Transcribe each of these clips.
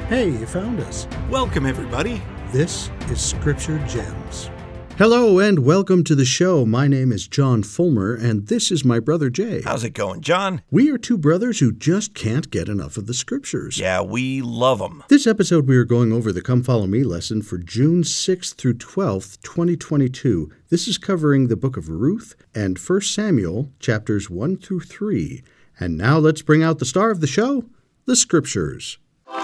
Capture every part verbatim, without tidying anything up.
Hey, you found us. Welcome, everybody. This is Scripture Gems. Hello and welcome to the show. My name is John Fulmer, and this is my brother Jay. How's it going, John? We are two brothers who just can't get enough of the Scriptures. Yeah, we love them. This episode, we are going over the Come Follow Me lesson for June sixth through twelfth, twenty twenty-two. This is covering the book of Ruth and First Samuel, chapters one through three. And now let's bring out the star of the show, the Scriptures.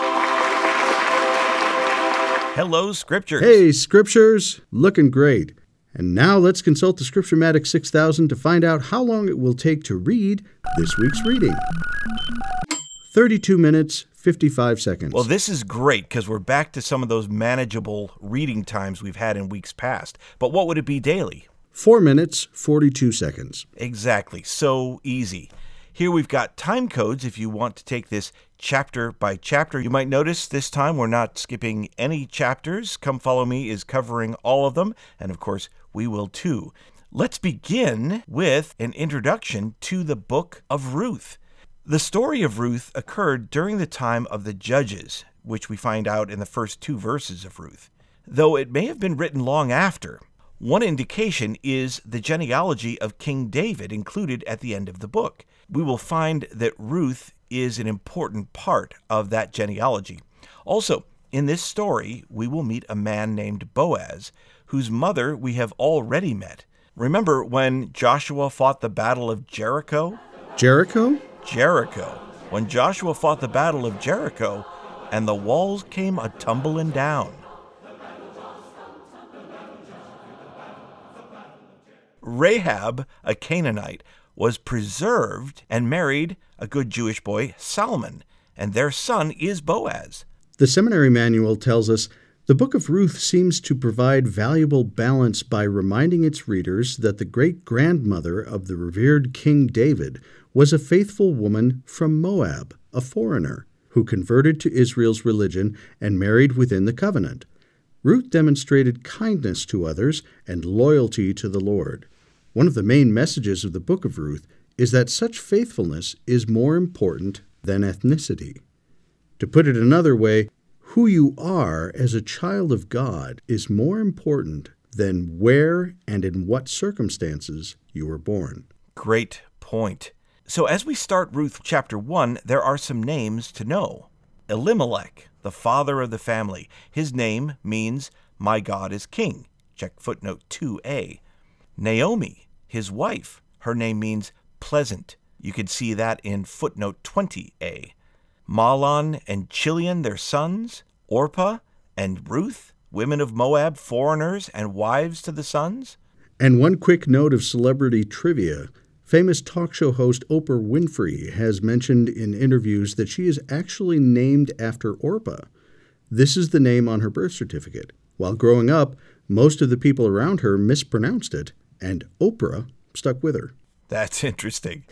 Hello, Scriptures. Hey, Scriptures. Looking great. And now let's consult the Scripturematic six thousand to find out how long it will take to read this week's reading. thirty-two minutes, fifty-five seconds. Well, this is great because we're back to some of those manageable reading times we've had in weeks past. But what would it be daily? four minutes, forty-two seconds. Exactly. So easy. Here we've got time codes if you want to take this chapter by chapter. You might notice this time we're not skipping any chapters. Come Follow Me is covering all of them, and of course we will too. Let's begin with an introduction to the book of Ruth. The story of Ruth occurred during the time of the Judges, which we find out in the first two verses of Ruth, though it may have been written long after. One indication is the genealogy of King David included at the end of the book. We will find that Ruth is an important part of that genealogy. Also, in this story, we will meet a man named Boaz, whose mother we have already met. Remember when Joshua fought the Battle of Jericho? Jericho? Jericho. When Joshua fought the Battle of Jericho, and the walls came a-tumbling down. Rahab, a Canaanite, was preserved and married a good Jewish boy, Salmon, and their son is Boaz. The seminary manual tells us the book of Ruth seems to provide valuable balance by reminding its readers that the great-grandmother of the revered King David was a faithful woman from Moab, a foreigner, who converted to Israel's religion and married within the covenant. Ruth demonstrated kindness to others and loyalty to the Lord. One of the main messages of the book of Ruth is that such faithfulness is more important than ethnicity. To put it another way, who you are as a child of God is more important than where and in what circumstances you were born. Great point. So as we start Ruth chapter one, there are some names to know. Elimelech, the father of the family. His name means, my God is king. Check footnote two A. Naomi, his wife. Her name means pleasant. You can see that in footnote twenty A. Mahlon and Chilion, their sons. Orpah and Ruth, women of Moab, foreigners and wives to the sons. And one quick note of celebrity trivia. Famous talk show host Oprah Winfrey has mentioned in interviews that she is actually named after Orpah. This is the name on her birth certificate. While growing up, most of the people around her mispronounced it, and Oprah stuck with her. That's interesting.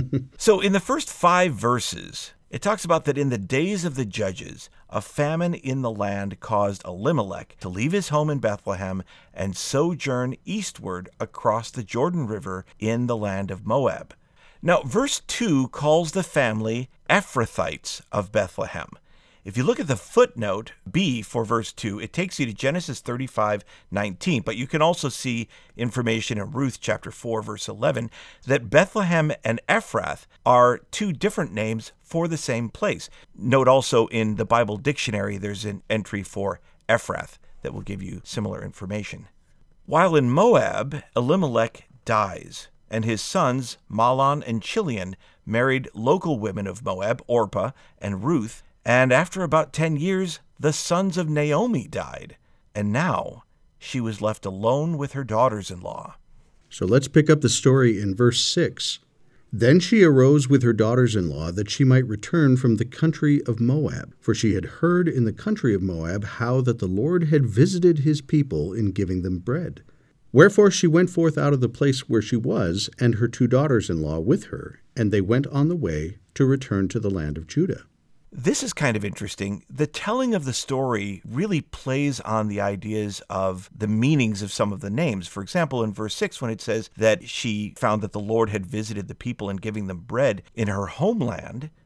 So in the first five verses, it talks about that in the days of the Judges, a famine in the land caused Elimelech to leave his home in Bethlehem and sojourn eastward across the Jordan River in the land of Moab. Now, verse two calls the family Ephrathites of Bethlehem. If you look at the footnote B for verse two, it takes you to Genesis thirty-five nineteen, but you can also see information in Ruth chapter four, verse eleven, that Bethlehem and Ephrath are two different names for the same place. Note also in the Bible dictionary, there's an entry for Ephrath that will give you similar information. While in Moab, Elimelech dies, and his sons, Mahlon and Chilion, married local women of Moab, Orpah and Ruth, and after about ten years, the sons of Naomi died, and now she was left alone with her daughters-in-law. So let's pick up the story in verse six. Then she arose with her daughters-in-law that she might return from the country of Moab, for she had heard in the country of Moab how that the Lord had visited his people in giving them bread. Wherefore she went forth out of the place where she was, and her two daughters-in-law with her, and they went on the way to return to the land of Judah. This is kind of interesting. The telling of the story really plays on the ideas of the meanings of some of the names. For example, in verse six, when it says that she found that the Lord had visited the people in giving them bread in her homeland,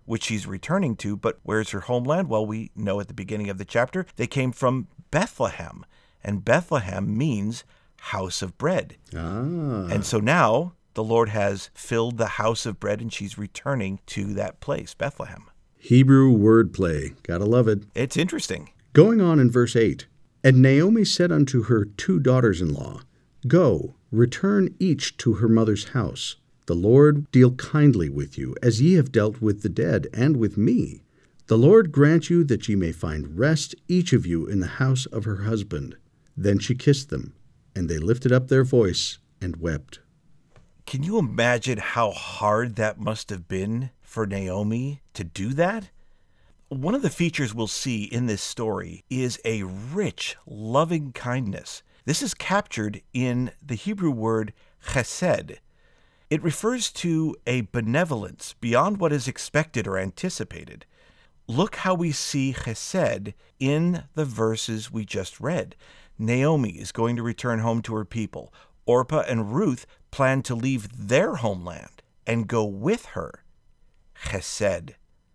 which she's returning to. But where's her homeland? Well, we know at the beginning of the chapter, they came from Bethlehem. And Bethlehem means house of bread. Ah. And so now the Lord has filled the house of bread, and she's returning to that place, Bethlehem. Hebrew wordplay. Gotta love it. It's interesting. Going on in verse eight. And Naomi said unto her two daughters-in-law, Go, return each to her mother's house. The Lord deal kindly with you, as ye have dealt with the dead and with me. The Lord grant you that ye may find rest, each of you, in the house of her husband. Then she kissed them, and they lifted up their voice and wept. Can you imagine how hard that must have been for Naomi to do that? One of the features we'll see in this story is a rich, loving kindness. This is captured in the Hebrew word chesed. It refers to a benevolence beyond what is expected or anticipated. Look how we see chesed in the verses we just read. Naomi is going to return home to her people. Orpah and Ruth plan to leave their homeland and go with her. Chesed.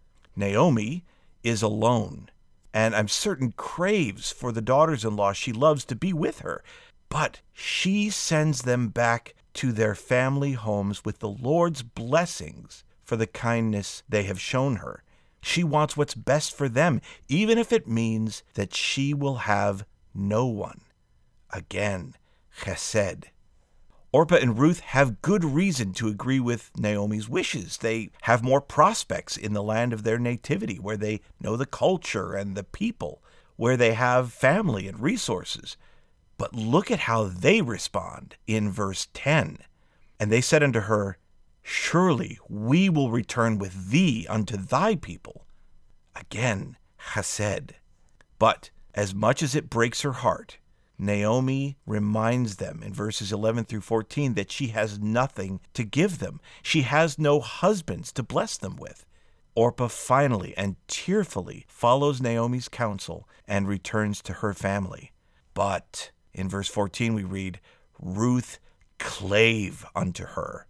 Naomi is alone, and I'm certain craves for the daughters-in-law she loves to be with her. But she sends them back to their family homes with the Lord's blessings for the kindness they have shown her. She wants what's best for them, even if it means that she will have no one. Again, chesed. Orpah and Ruth have good reason to agree with Naomi's wishes. They have more prospects in the land of their nativity, where they know the culture and the people, where they have family and resources. But look at how they respond in verse ten. And they said unto her, Surely we will return with thee unto thy people. Again, chesed. But as much as it breaks her heart, Naomi reminds them in verses eleven through fourteen that she has nothing to give them. She has no husbands to bless them with. Orpah finally and tearfully follows Naomi's counsel and returns to her family. But in verse fourteen we read, Ruth clave unto her.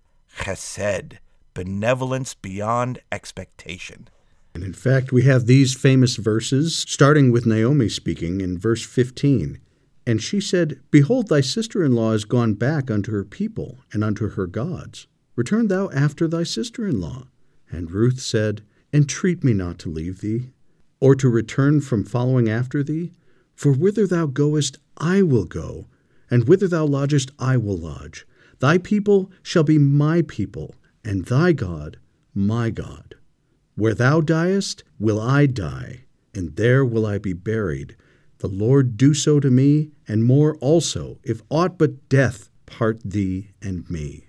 Chesed, benevolence beyond expectation. And in fact, we have these famous verses, starting with Naomi speaking in verse fifteen. And she said, Behold, thy sister-in-law is gone back unto her people and unto her gods. Return thou after thy sister-in-law. And Ruth said, Entreat me not to leave thee, or to return from following after thee. For whither thou goest, I will go, and whither thou lodgest, I will lodge. Thy people shall be my people, and thy God my God. Where thou diest, will I die, and there will I be buried. The Lord do so to me, and more also, if aught but death part thee and me.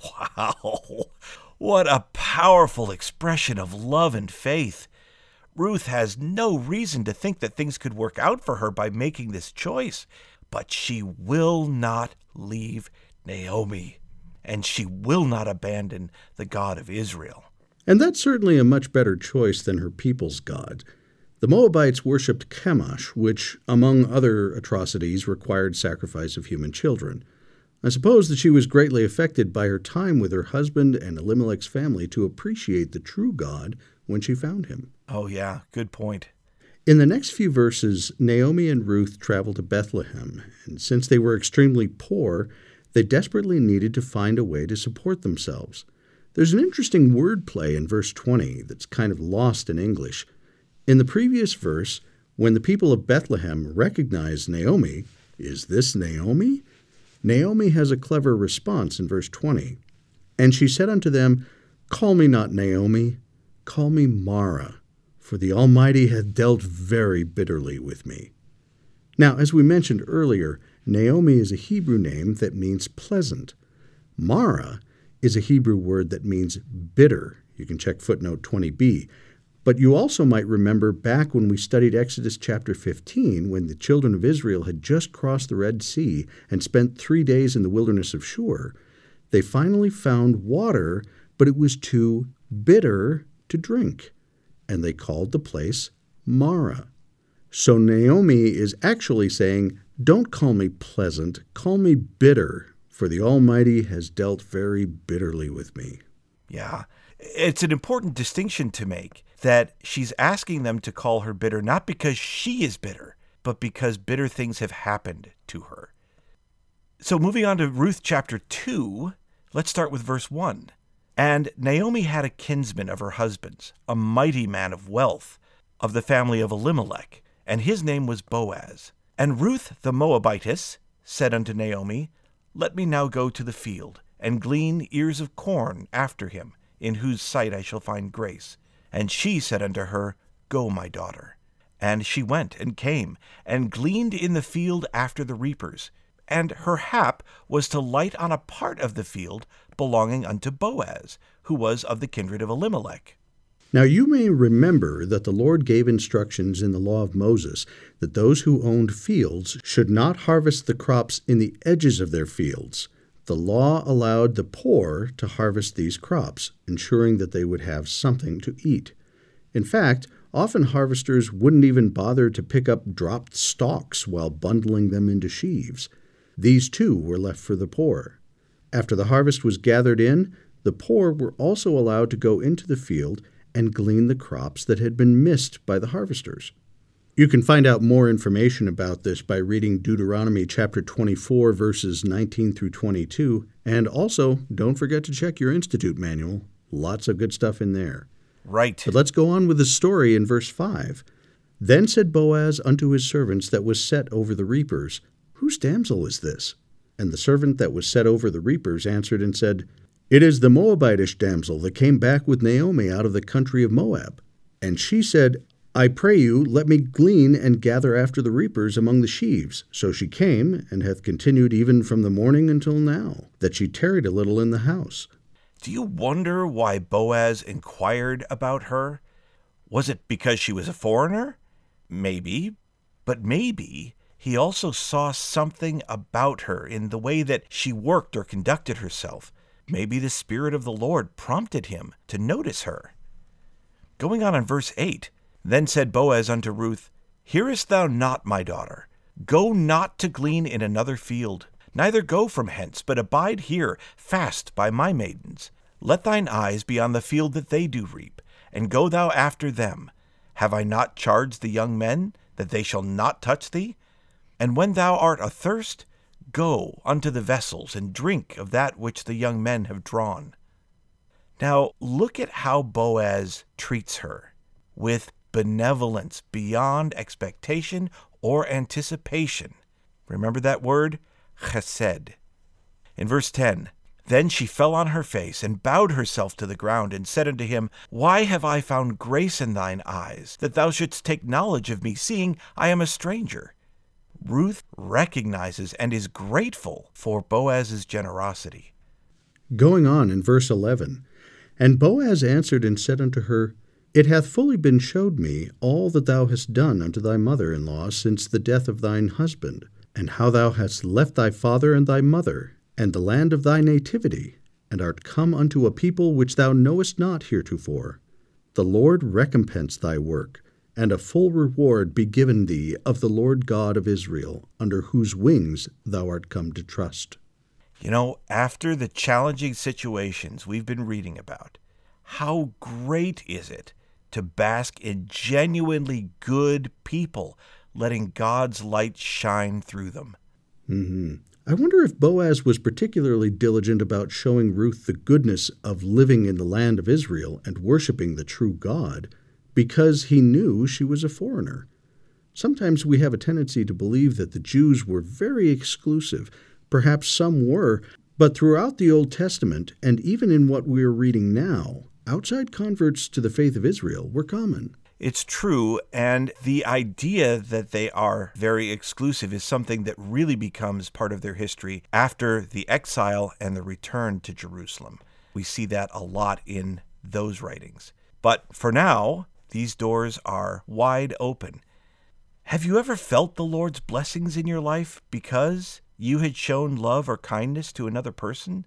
Wow! What a powerful expression of love and faith. Ruth has no reason to think that things could work out for her by making this choice, but she will not leave Naomi, and she will not abandon the God of Israel. And that's certainly a much better choice than her people's God. The Moabites worshipped Chemosh, which, among other atrocities, required sacrifice of human children. I suppose that she was greatly affected by her time with her husband and Elimelech's family to appreciate the true God when she found him. Oh yeah, good point. In the next few verses, Naomi and Ruth traveled to Bethlehem, and since they were extremely poor, they desperately needed to find a way to support themselves. There's an interesting wordplay in verse twenty that's kind of lost in English. In the previous verse, when the people of Bethlehem recognize Naomi, is this Naomi? Naomi has a clever response in verse twenty. And she said unto them, Call me not Naomi, call me Mara, for the Almighty hath dealt very bitterly with me. Now, as we mentioned earlier, Naomi is a Hebrew name that means pleasant. Mara is a Hebrew word that means bitter. You can check footnote twenty b. But you also might remember back when we studied Exodus chapter fifteen, when the children of Israel had just crossed the Red Sea and spent three days in the wilderness of Shur, they finally found water, but it was too bitter to drink, and they called the place Mara. So Naomi is actually saying, Don't call me pleasant, call me bitter, for the Almighty has dealt very bitterly with me. Yeah. It's an important distinction to make that she's asking them to call her bitter, not because she is bitter, but because bitter things have happened to her. So moving on to Ruth chapter two, let's start with verse one. And Naomi had a kinsman of her husband's, a mighty man of wealth, of the family of Elimelech, and his name was Boaz. And Ruth the Moabitess said unto Naomi, Let me now go to the field, and glean ears of corn after him, in whose sight I shall find grace. And she said unto her, Go, my daughter. And she went and came, and gleaned in the field after the reapers. And her hap was to light on a part of the field belonging unto Boaz, who was of the kindred of Elimelech. Now you may remember that the Lord gave instructions in the law of Moses that those who owned fields should not harvest the crops in the edges of their fields. The law allowed the poor to harvest these crops, ensuring that they would have something to eat. In fact, often harvesters wouldn't even bother to pick up dropped stalks while bundling them into sheaves. These too were left for the poor. After the harvest was gathered in, the poor were also allowed to go into the field and glean the crops that had been missed by the harvesters. You can find out more information about this by reading Deuteronomy chapter twenty-four, verses nineteen through twenty-two, and also don't forget to check your Institute manual. Lots of good stuff in there. Right. But let's go on with the story in verse five. Then said Boaz unto his servants that was set over the reapers, Whose damsel is this? And the servant that was set over the reapers answered and said, It is the Moabitish damsel that came back with Naomi out of the country of Moab. And she said, I pray you, let me glean and gather after the reapers among the sheaves. So she came, and hath continued even from the morning until now, that she tarried a little in the house. Do you wonder why Boaz inquired about her? Was it because she was a foreigner? Maybe, but maybe he also saw something about her in the way that she worked or conducted herself. Maybe the Spirit of the Lord prompted him to notice her. Going on in verse eight, Then said Boaz unto Ruth, Hearest thou not, my daughter? Go not to glean in another field, neither go from hence, but abide here, fast by my maidens. Let thine eyes be on the field that they do reap, and go thou after them. Have I not charged the young men, that they shall not touch thee? And when thou art athirst, go unto the vessels, and drink of that which the young men have drawn. Now look at how Boaz treats her, with benevolence beyond expectation or anticipation. Remember that word? Chesed. In verse ten, Then she fell on her face, and bowed herself to the ground, and said unto him, Why have I found grace in thine eyes, that thou shouldst take knowledge of me, seeing I am a stranger? Ruth recognizes and is grateful for Boaz's generosity. Going on in verse eleven, And Boaz answered and said unto her, It hath fully been showed me all that thou hast done unto thy mother-in-law since the death of thine husband, and how thou hast left thy father and thy mother, and the land of thy nativity, and art come unto a people which thou knowest not heretofore. The Lord recompense thy work, and a full reward be given thee of the Lord God of Israel, under whose wings thou art come to trust. You know, after the challenging situations we've been reading about, how great is it to bask in genuinely good people, letting God's light shine through them. Mm-hmm. I wonder if Boaz was particularly diligent about showing Ruth the goodness of living in the land of Israel and worshiping the true God, because he knew she was a foreigner. Sometimes we have a tendency to believe that the Jews were very exclusive. Perhaps some were, but throughout the Old Testament, and even in what we are reading now, outside converts to the faith of Israel were common. It's true, and the idea that they are very exclusive is something that really becomes part of their history after the exile and the return to Jerusalem. We see that a lot in those writings. But for now, these doors are wide open. Have you ever felt the Lord's blessings in your life because you had shown love or kindness to another person?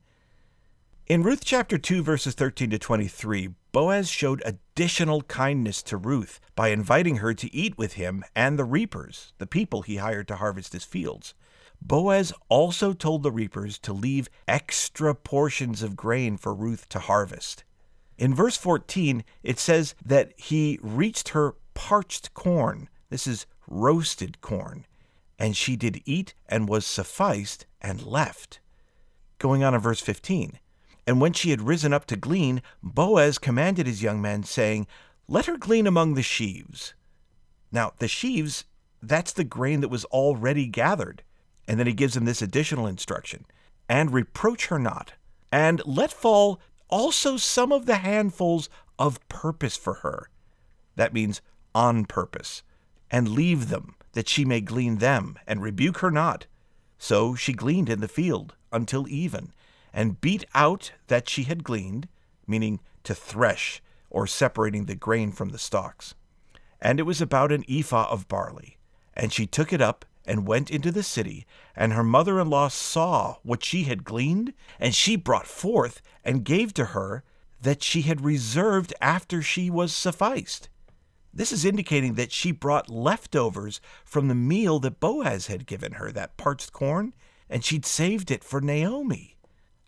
In Ruth chapter two, verses thirteen to twenty-three, Boaz showed additional kindness to Ruth by inviting her to eat with him and the reapers, the people he hired to harvest his fields. Boaz also told the reapers to leave extra portions of grain for Ruth to harvest. In verse fourteen, it says that he reached her parched corn. This is roasted corn. And she did eat and was sufficed and left. Going on in verse fifteen. And when she had risen up to glean, Boaz commanded his young men, saying, let her glean among the sheaves. Now, the sheaves, that's the grain that was already gathered. And then he gives them this additional instruction. And reproach her not, and let fall also some of the handfuls of purpose for her. That means on purpose. And leave them, that she may glean them, and rebuke her not. So she gleaned in the field until even, and beat out that she had gleaned, meaning to thresh, or separating the grain from the stalks. And it was about an ephah of barley. And she took it up, and went into the city, and her mother-in-law saw what she had gleaned, and she brought forth and gave to her that she had reserved after she was sufficed. This is indicating that she brought leftovers from the meal that Boaz had given her, that parched corn, and she'd saved it for Naomi.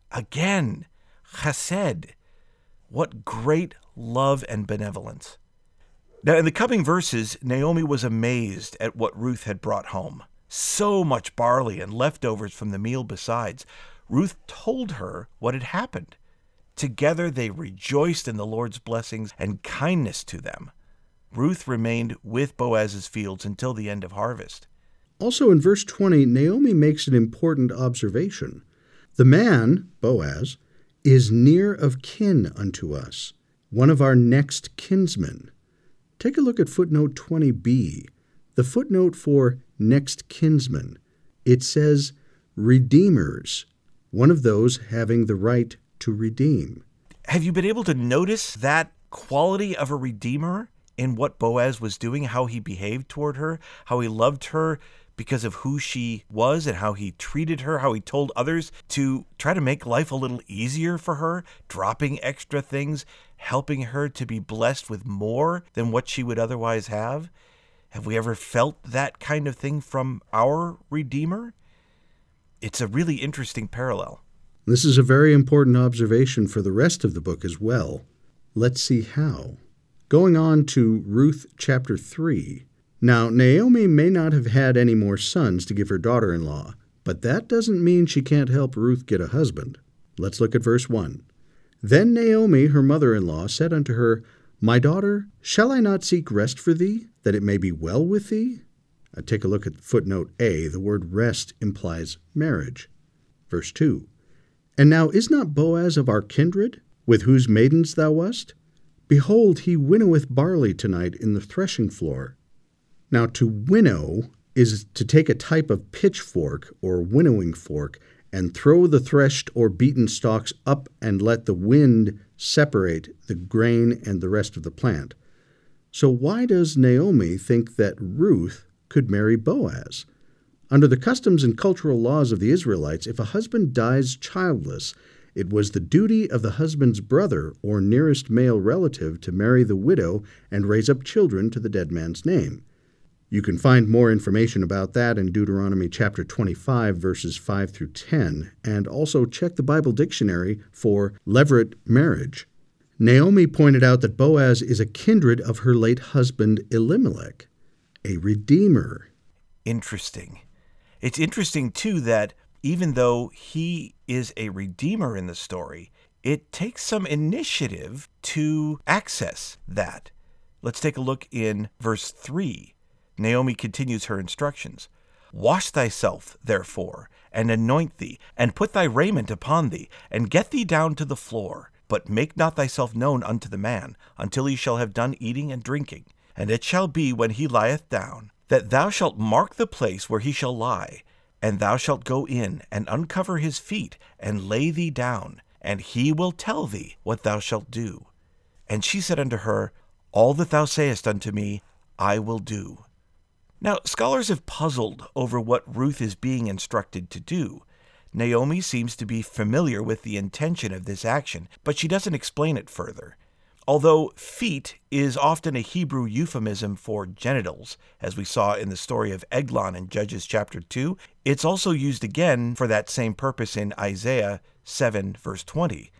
Again, chesed. What great love and benevolence. Now, in the coming verses, Naomi was amazed at what Ruth had brought home. So much barley and leftovers from the meal besides. Ruth told her what had happened. Together they rejoiced in the Lord's blessings and kindness to them. Ruth remained with Boaz's fields until the end of harvest. Also in verse twenty, Naomi makes an important observation. The man, Boaz, is near of kin unto us, one of our next kinsmen. Take a look at footnote twenty b, the footnote for next kinsman. It says redeemers, one of those having the right to redeem. Have you been able to notice that quality of a redeemer in what Boaz was doing, how he behaved toward her, how he loved her because of who she was and how he treated her, how he told others to try to make life a little easier for her, dropping extra things, helping her to be blessed with more than what she would otherwise have? Have we ever felt that kind of thing from our Redeemer? It's a really interesting parallel. This is a very important observation for the rest of the book as well. Let's see how. Going on to Ruth chapter three. Now, Naomi may not have had any more sons to give her daughter-in-law, but that doesn't mean she can't help Ruth get a husband. Let's look at verse one. Then Naomi, her mother-in-law, said unto her, My daughter, shall I not seek rest for thee, that it may be well with thee? Uh, take a look at footnote A. The word rest implies marriage. Verse two. And now is not Boaz of our kindred, with whose maidens thou wast? Behold, he winnoweth barley tonight in the threshing floor. Now, to winnow is to take a type of pitchfork or winnowing fork and throw the threshed or beaten stalks up and let the wind separate the grain and the rest of the plant. So why does Naomi think that Ruth could marry Boaz? Under the customs and cultural laws of the Israelites, if a husband dies childless, it was the duty of the husband's brother or nearest male relative to marry the widow and raise up children to the dead man's name. You can find more information about that in Deuteronomy chapter twenty-five, verses five through ten, and also check the Bible dictionary for levirate marriage. Naomi pointed out that Boaz is a kindred of her late husband Elimelech, a redeemer. Interesting. It's interesting, too, that even though he is a redeemer in the story, it takes some initiative to access that. Let's take a look in verse three. Naomi continues her instructions. Wash thyself, therefore, and anoint thee, and put thy raiment upon thee, and get thee down to the floor. But make not thyself known unto the man, until he shall have done eating and drinking. And it shall be, when he lieth down, that thou shalt mark the place where he shall lie, and thou shalt go in, and uncover his feet, and lay thee down, and he will tell thee what thou shalt do. And she said unto her, All that thou sayest unto me, I will do. Now, scholars have puzzled over what Ruth is being instructed to do. Naomi seems to be familiar with the intention of this action, but she doesn't explain it further. Although feet is often a Hebrew euphemism for genitals, as we saw in the story of Eglon in Judges chapter two, it's also used again for that same purpose in Isaiah seven, verse twenty.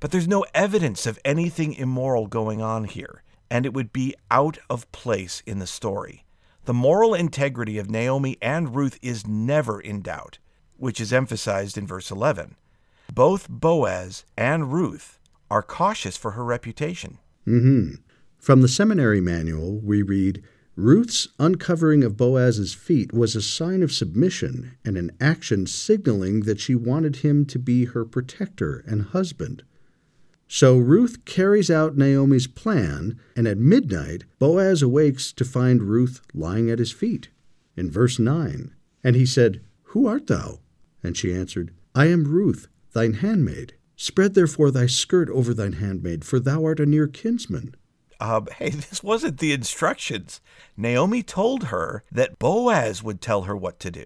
But there's no evidence of anything immoral going on here, and it would be out of place in the story. The moral integrity of Naomi and Ruth is never in doubt, which is emphasized in verse eleven. Both Boaz and Ruth are cautious for her reputation. Mm-hmm. From the seminary manual, we read, Ruth's uncovering of Boaz's feet was a sign of submission and an action signaling that she wanted him to be her protector and husband. So Ruth carries out Naomi's plan, and at midnight Boaz awakes to find Ruth lying at his feet. In verse nine, and he said, Who art thou? And she answered, I am Ruth, thine handmaid. Spread therefore thy skirt over thine handmaid, for thou art a near kinsman. Uh, hey, this wasn't the instructions. Naomi told her that Boaz would tell her what to do.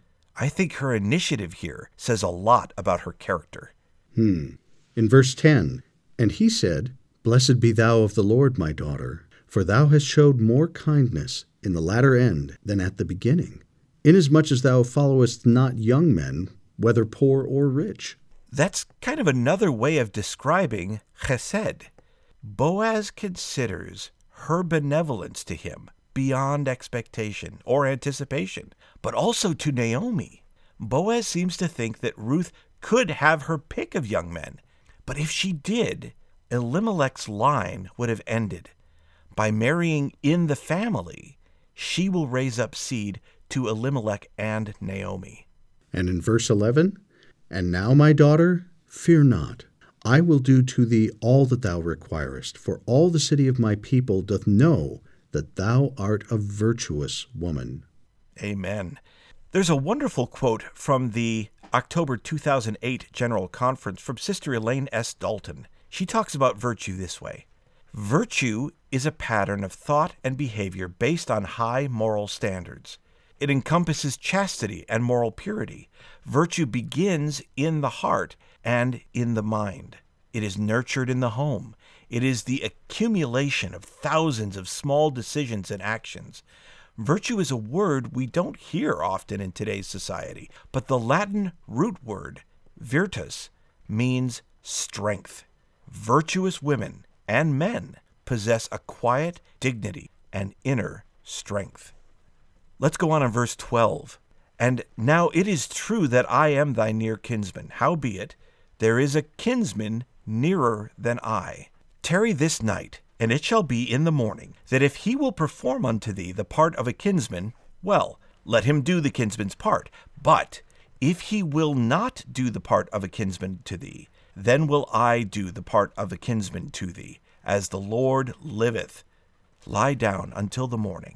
I think her initiative here says a lot about her character. Hmm. In verse ten, and he said, Blessed be thou of the Lord, my daughter, for thou hast showed more kindness in the latter end than at the beginning, inasmuch as thou followest not young men, whether poor or rich. That's kind of another way of describing chesed. Boaz considers her benevolence to him beyond expectation or anticipation, but also to Naomi. Boaz seems to think that Ruth could have her pick of young men, but if she did, Elimelech's line would have ended. By marrying in the family, she will raise up seed to Elimelech and Naomi. And in verse eleven, And now, my daughter, fear not. I will do to thee all that thou requirest, for all the city of my people doth know that thou art a virtuous woman. Amen. There's a wonderful quote from the October two thousand eight General Conference from Sister Elaine S. Dalton. She talks about virtue this way. Virtue is a pattern of thought and behavior based on high moral standards. It encompasses chastity and moral purity. Virtue begins in the heart and in the mind. It is nurtured in the home. It is the accumulation of thousands of small decisions and actions. Virtue is a word we don't hear often in today's society, but the Latin root word, virtus, means strength. Virtuous women and men possess a quiet dignity and inner strength. Let's go on in verse twelve. And now it is true that I am thy near kinsman. Howbeit, there is a kinsman nearer than I. Tarry this night, and it shall be in the morning, that if he will perform unto thee the part of a kinsman, well, let him do the kinsman's part. But if he will not do the part of a kinsman to thee, then will I do the part of a kinsman to thee, as the Lord liveth. Lie down until the morning.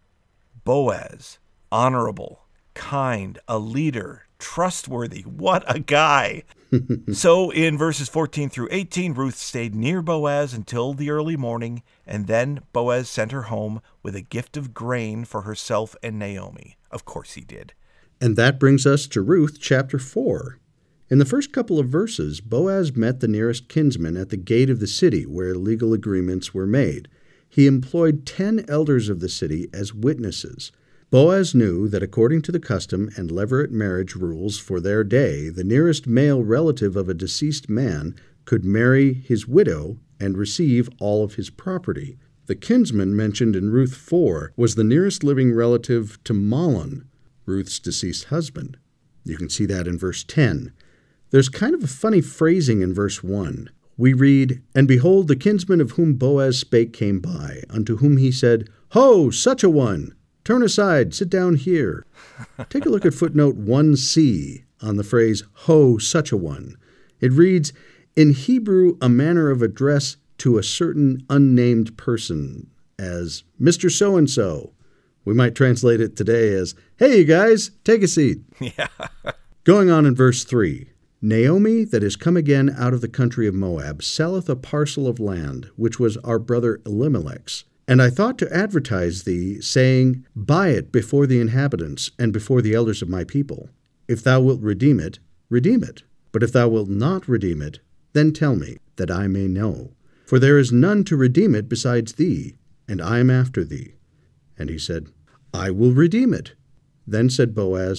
Boaz, honorable, kind, a leader, trustworthy. What a guy. So in verses fourteen through eighteen, Ruth stayed near Boaz until the early morning, and then Boaz sent her home with a gift of grain for herself and Naomi. Of course he did. And that brings us to Ruth chapter four. In the first couple of verses, Boaz met the nearest kinsman at the gate of the city where legal agreements were made. He employed ten elders of the city as witnesses. Boaz knew that according to the custom and levirate marriage rules for their day, the nearest male relative of a deceased man could marry his widow and receive all of his property. The kinsman mentioned in Ruth four was the nearest living relative to Mahlon, Ruth's deceased husband. You can see that in verse ten. There's kind of a funny phrasing in verse one. We read, And behold, the kinsman of whom Boaz spake came by, unto whom he said, Ho, such a one! Turn aside, sit down here. Take a look at footnote one C on the phrase, Ho, such a one. It reads, In Hebrew, a manner of address to a certain unnamed person, as Mister So-and-so. We might translate it today as, Hey, you guys, take a seat. Yeah. Going on in verse three. Naomi, that is come again out of the country of Moab, selleth a parcel of land, which was our brother Elimelech's. And I thought to advertise thee, saying, Buy it before the inhabitants, and before the elders of my people. If thou wilt redeem it, redeem it. But if thou wilt not redeem it, then tell me, that I may know. For there is none to redeem it besides thee, and I am after thee. And he said, I will redeem it. Then said Boaz,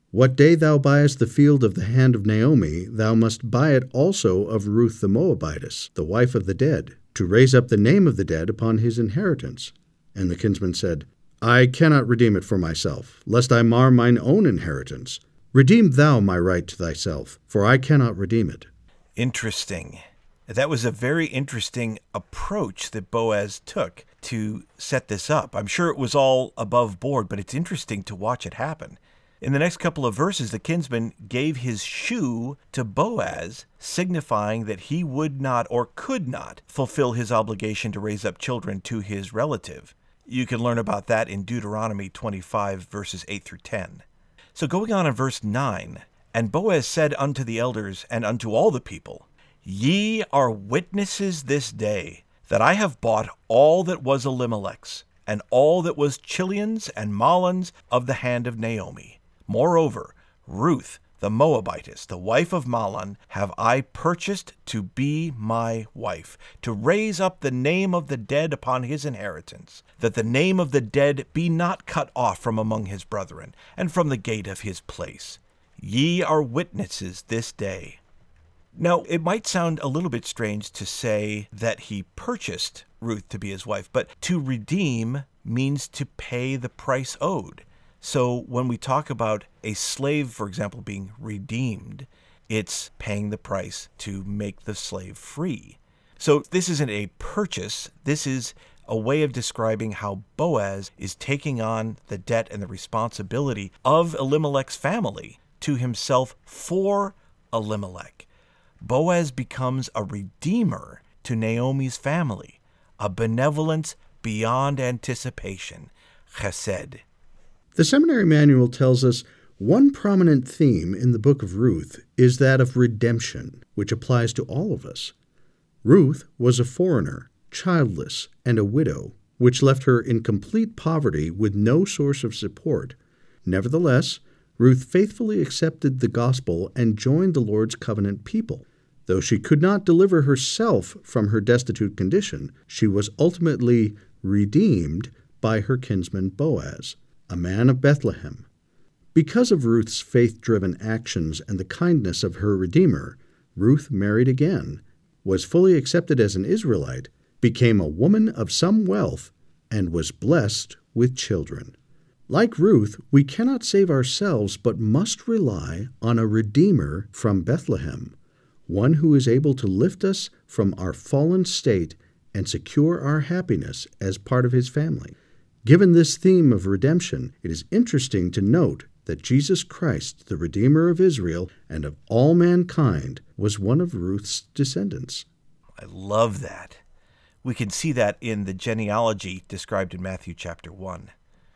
What day thou buyest the field of the hand of Naomi, thou must buy it also of Ruth the Moabitess, the wife of the dead, to raise up the name of the dead upon his inheritance. And the kinsman said, I cannot redeem it for myself, lest I mar mine own inheritance. Redeem thou my right to thyself, for I cannot redeem it. Interesting. That was a very interesting approach that Boaz took to set this up. I'm sure it was all above board, but it's interesting to watch it happen. In the next couple of verses, the kinsman gave his shoe to Boaz, signifying that he would not or could not fulfill his obligation to raise up children to his relative. You can learn about that in Deuteronomy twenty-five, verses eight through ten. So going on in verse nine, and Boaz said unto the elders and unto all the people, Ye are witnesses this day that I have bought all that was Elimelech's, and all that was Chilion's and Mahlon's of the hand of Naomi. Moreover, Ruth the Moabitess, the wife of Mahlon, have I purchased to be my wife, to raise up the name of the dead upon his inheritance, that the name of the dead be not cut off from among his brethren, and from the gate of his place. Ye are witnesses this day. Now, it might sound a little bit strange to say that he purchased Ruth to be his wife, but to redeem means to pay the price owed. So when we talk about a slave, for example, being redeemed, it's paying the price to make the slave free. So this isn't a purchase. This is a way of describing how Boaz is taking on the debt and the responsibility of Elimelech's family to himself for Elimelech. Boaz becomes a redeemer to Naomi's family, a benevolence beyond anticipation, chesed. The seminary manual tells us one prominent theme in the book of Ruth is that of redemption, which applies to all of us. Ruth was a foreigner, childless, and a widow, which left her in complete poverty with no source of support. Nevertheless, Ruth faithfully accepted the gospel and joined the Lord's covenant people. Though she could not deliver herself from her destitute condition, she was ultimately redeemed by her kinsman Boaz, a man of Bethlehem. Because of Ruth's faith-driven actions and the kindness of her Redeemer, Ruth married again, was fully accepted as an Israelite, became a woman of some wealth, and was blessed with children. Like Ruth, we cannot save ourselves but must rely on a Redeemer from Bethlehem, one who is able to lift us from our fallen state and secure our happiness as part of his family. Given this theme of redemption, it is interesting to note that Jesus Christ, the Redeemer of Israel and of all mankind, was one of Ruth's descendants. I love that. We can see that in the genealogy described in Matthew chapter one.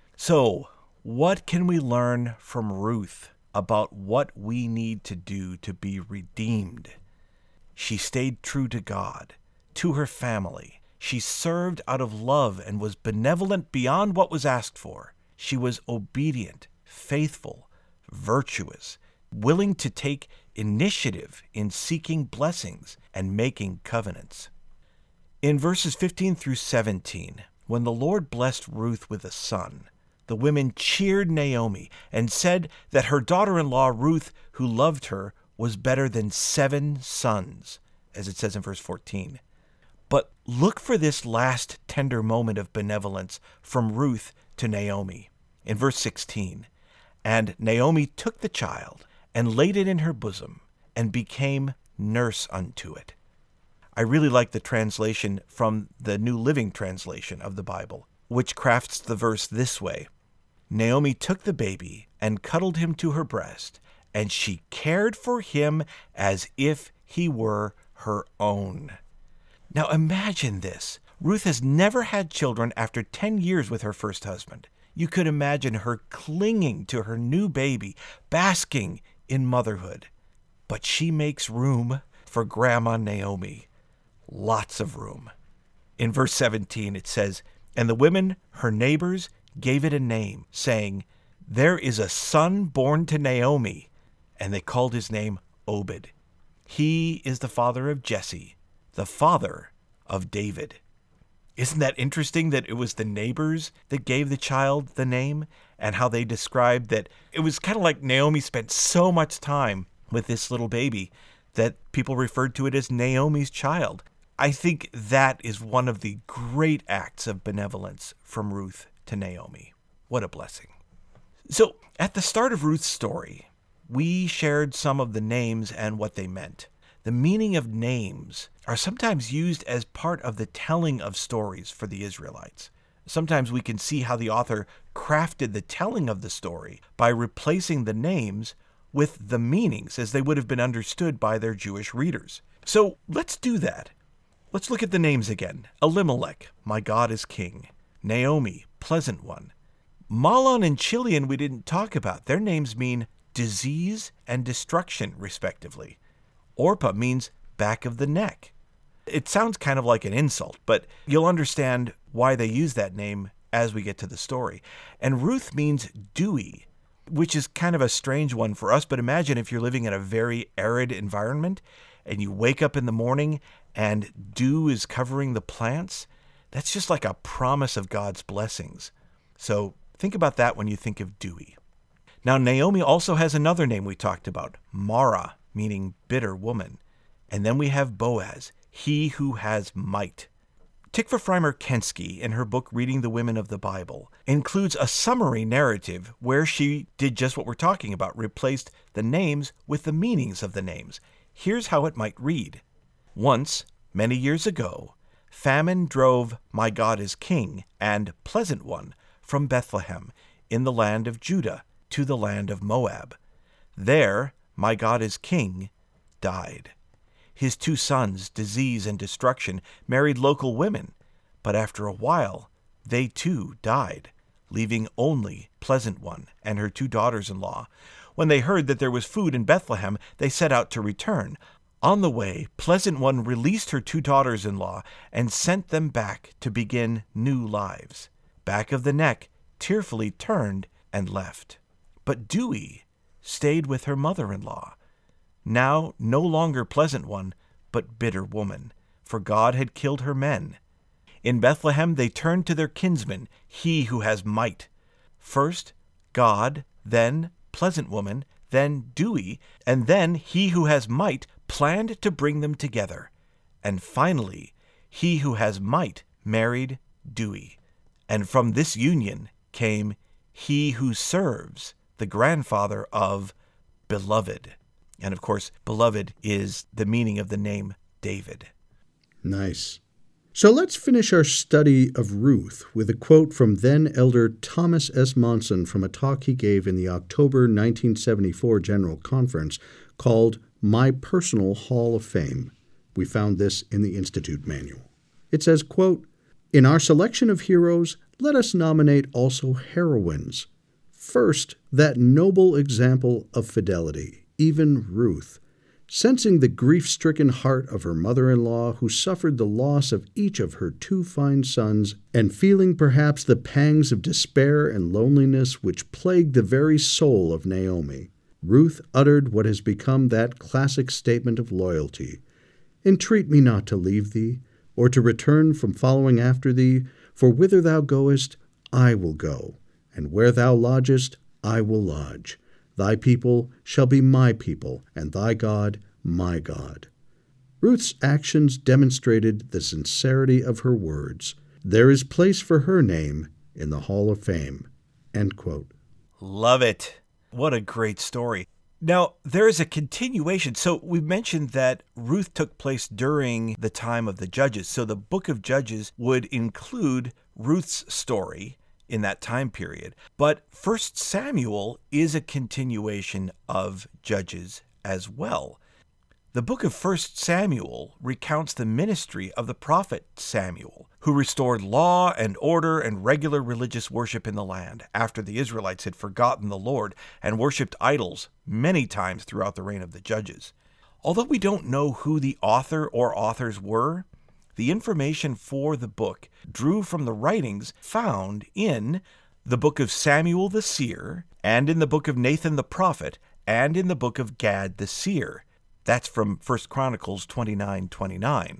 So, what can we learn from Ruth about what we need to do to be redeemed? She stayed true to God, to her family. She served out of love and was benevolent beyond what was asked for. She was obedient, faithful, virtuous, willing to take initiative in seeking blessings and making covenants. In verses fifteen through seventeen, when the Lord blessed Ruth with a son, the women cheered Naomi and said that her daughter-in-law Ruth, who loved her, was better than seven sons, as it says in verse fourteen. But look for this last tender moment of benevolence from Ruth to Naomi. In verse sixteen, and Naomi took the child and laid it in her bosom and became nurse unto it. I really like the translation from the New Living Translation of the Bible, which crafts the verse this way. Naomi took the baby and cuddled him to her breast, and she cared for him as if he were her own. Now imagine this. Ruth has never had children after ten years with her first husband. You could imagine her clinging to her new baby, basking in motherhood. But she makes room for Grandma Naomi. Lots of room. In verse seventeen it says, and the women, her neighbors, gave it a name, saying, there is a son born to Naomi. And they called his name Obed. He is the father of Jesse, the father of David. Isn't that interesting that it was the neighbors that gave the child the name, and how they described that it was kind of like Naomi spent so much time with this little baby that people referred to it as Naomi's child. I think that is one of the great acts of benevolence from Ruth to Naomi. What a blessing. So at the start of Ruth's story, we shared some of the names and what they meant. The meaning of names are sometimes used as part of the telling of stories for the Israelites. Sometimes we can see how the author crafted the telling of the story by replacing the names with the meanings as they would have been understood by their Jewish readers. So let's do that. Let's look at the names again. Elimelech, my God is king. Naomi, pleasant one. Mahlon and Chilion we didn't talk about. Their names mean disease and destruction, respectively. Orpah means back of the neck. It sounds kind of like an insult, but you'll understand why they use that name as we get to the story. And Ruth means dewy, which is kind of a strange one for us, but imagine if you're living in a very arid environment and you wake up in the morning and dew is covering the plants. That's just like a promise of God's blessings. So think about that when you think of dewy. Now, Naomi also has another name we talked about, Mara, meaning bitter woman. And then we have Boaz, he who has might. Tikva Frymer-Kensky, in her book Reading the Women of the Bible, includes a summary narrative where she did just what we're talking about, replaced the names with the meanings of the names. Here's how it might read. Once, many years ago, famine drove My God is King and Pleasant One from Bethlehem in the land of Judah to the land of Moab. There, My God is King died. His two sons, Disease and Destruction, married local women, but after a while, they too died, leaving only Pleasant One and her two daughters-in-law. When they heard that there was food in Bethlehem, they set out to return. On the way, Pleasant One released her two daughters-in-law and sent them back to begin new lives. Back of the Neck tearfully turned and left. But Dewy stayed with her mother-in-law. Now no longer Pleasant One, but bitter woman, for God had killed her men. In Bethlehem they turned to their kinsman, he who has might. First God, then Pleasant Woman, then Dewy, and then he who has might planned to bring them together. And finally, he who has might married Dewy. And from this union came he who serves, the grandfather of Beloved. And of course, beloved is the meaning of the name David. Nice. So let's finish our study of Ruth with a quote from then Elder Thomas S. Monson from a talk he gave in the October nineteen seventy-four General Conference called My Personal Hall of Fame. We found this in the Institute Manual. It says, quote, "In our selection of heroes, let us nominate also heroines. First, that noble example of fidelity, even Ruth, sensing the grief-stricken heart of her mother-in-law who suffered the loss of each of her two fine sons, and feeling perhaps the pangs of despair and loneliness which plagued the very soul of Naomi, Ruth uttered what has become that classic statement of loyalty, 'Entreat me not to leave thee, or to return from following after thee, for whither thou goest, I will go, and where thou lodgest, I will lodge. Thy people shall be my people, and thy God my God.'" Ruth's actions demonstrated the sincerity of her words. There is place for her name in the Hall of Fame. End quote. Love it. What a great story. Now, there is a continuation. So we mentioned that Ruth took place during the time of the Judges. So the book of Judges would include Ruth's story in that time period. But First Samuel is a continuation of Judges as well. The book of First Samuel recounts the ministry of the prophet Samuel, who restored law and order and regular religious worship in the land after the Israelites had forgotten the Lord and worshipped idols many times throughout the reign of the Judges. Although we don't know who the author or authors were, the information for the book drew from the writings found in the book of Samuel the seer, and in the book of Nathan the prophet, and in the book of Gad the seer. That's from First Chronicles twenty-nine twenty-nine.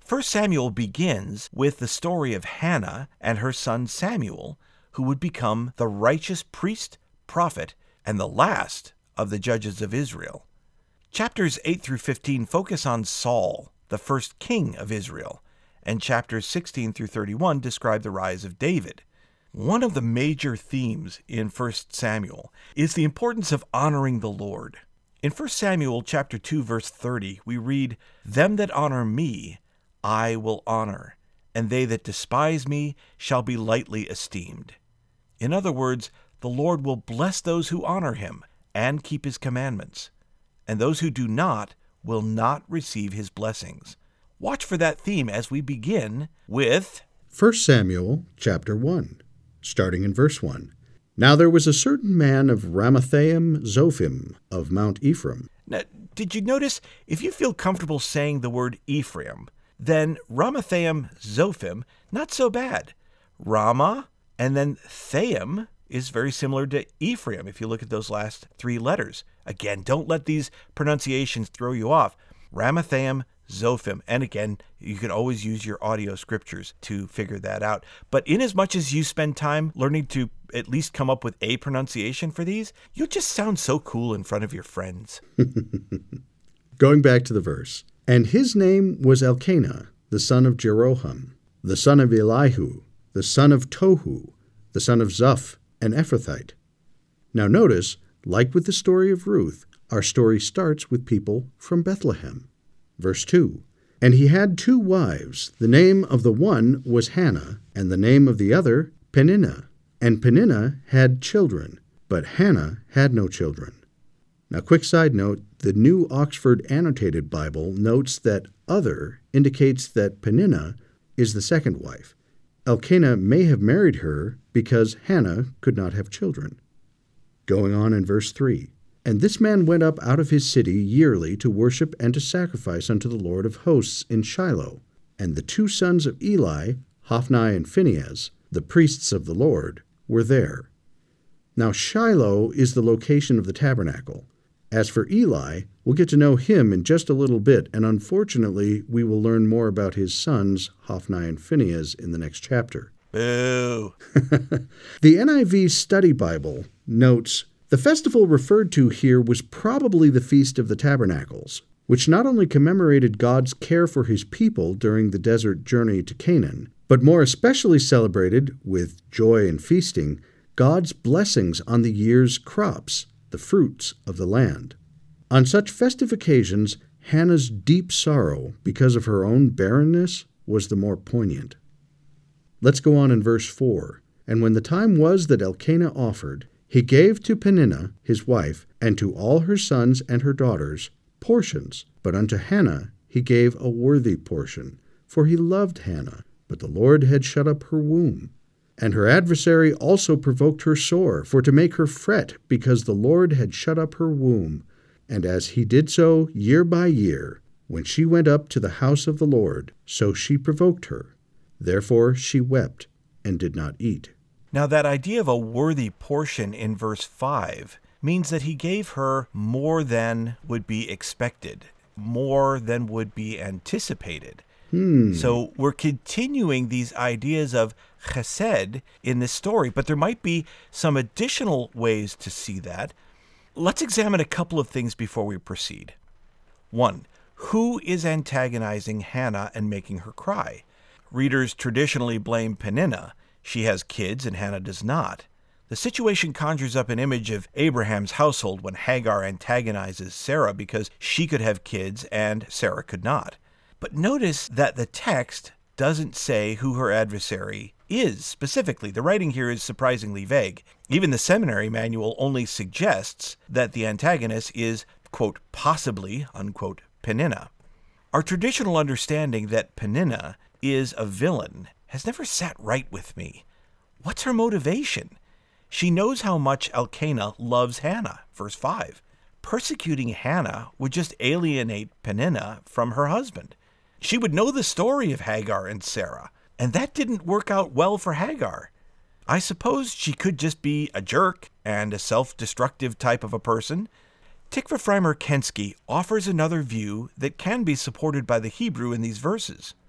First Samuel begins with the story of Hannah and her son Samuel, who would become the righteous priest, prophet, and the last of the judges of Israel. Chapters eight through fifteen focus on Saul, the first king of Israel, and chapters sixteen through thirty-one describe the rise of David. One of the major themes in First Samuel is the importance of honoring the Lord. In First Samuel chapter two, verse thirty, we read, "Them that honor me, I will honor, and they that despise me shall be lightly esteemed." In other words, the Lord will bless those who honor him and keep his commandments, and those who do not will not receive his blessings. Watch for that theme as we begin with First Samuel chapter one, starting in verse one. Now there was a certain man of Ramathaim Zophim of Mount Ephraim. Now, did you notice, if you feel comfortable saying the word Ephraim, then Ramathaim Zophim, not so bad. Rama and then Thaim is very similar to Ephraim if you look at those last three letters. Again, don't let these pronunciations throw you off. Ramathaim Zophim. And again, you can always use your audio scriptures to figure that out. But inasmuch as you spend time learning to at least come up with a pronunciation for these, you'll just sound so cool in front of your friends. Going back to the verse. And his name was Elkanah, the son of Jeroham, the son of Elihu, the son of Tohu, the son of Zuph, an Ephrathite. Now notice, like with the story of Ruth, our story starts with people from Bethlehem. Verse two, And he had two wives. The name of the one was Hannah, and the name of the other Peninnah. And Peninnah had children, but Hannah had no children. Now, quick side note, the New Oxford Annotated Bible notes that other indicates that Peninnah is the second wife. Elkanah may have married her because Hannah could not have children. Going on in verse three. And this man went up out of his city yearly to worship and to sacrifice unto the Lord of hosts in Shiloh. And the two sons of Eli, Hophni and Phinehas, the priests of the Lord, were there. Now Shiloh is the location of the tabernacle. As for Eli, we'll get to know him in just a little bit, and unfortunately, we will learn more about his sons, Hophni and Phinehas, in the next chapter. Boo! The N I V Study Bible notes, the festival referred to here was probably the Feast of the Tabernacles, which not only commemorated God's care for his people during the desert journey to Canaan, but more especially celebrated, with joy and feasting, God's blessings on the year's crops, the fruits of the land. On such festive occasions, Hannah's deep sorrow because of her own barrenness was the more poignant. Let's go on in verse four. And when the time was that Elkanah offered, he gave to Peninnah, his wife, and to all her sons and her daughters, portions. But unto Hannah he gave a worthy portion, for he loved Hannah, but the Lord had shut up her womb. And her adversary also provoked her sore, for to make her fret, because the Lord had shut up her womb. And as he did so year by year, when she went up to the house of the Lord, so she provoked her. Therefore she wept, and did not eat. Now that idea of a worthy portion in verse five means that he gave her more than would be expected, more than would be anticipated. Hmm. So we're continuing these ideas of chesed in this story, but there might be some additional ways to see that. Let's examine a couple of things before we proceed. One, who is antagonizing Hannah and making her cry? Readers traditionally blame Peninnah. She has kids and Hannah does not. The situation conjures up an image of Abraham's household when Hagar antagonizes Sarah because she could have kids and Sarah could not. But notice that the text doesn't say who her adversary is specifically. The writing here is surprisingly vague. Even the seminary manual only suggests that the antagonist is, quote, possibly, unquote, Peninnah. Our traditional understanding that Peninnah is a villain has never sat right with me. What's her motivation? She knows how much Elkanah loves Hannah, verse five. Persecuting Hannah would just alienate Peninnah from her husband. She would know the story of Hagar and Sarah, and that didn't work out well for Hagar. I suppose she could just be a jerk and a self-destructive type of a person. Tikva Frymer Kensky offers another view that can be supported by the Hebrew in these verses.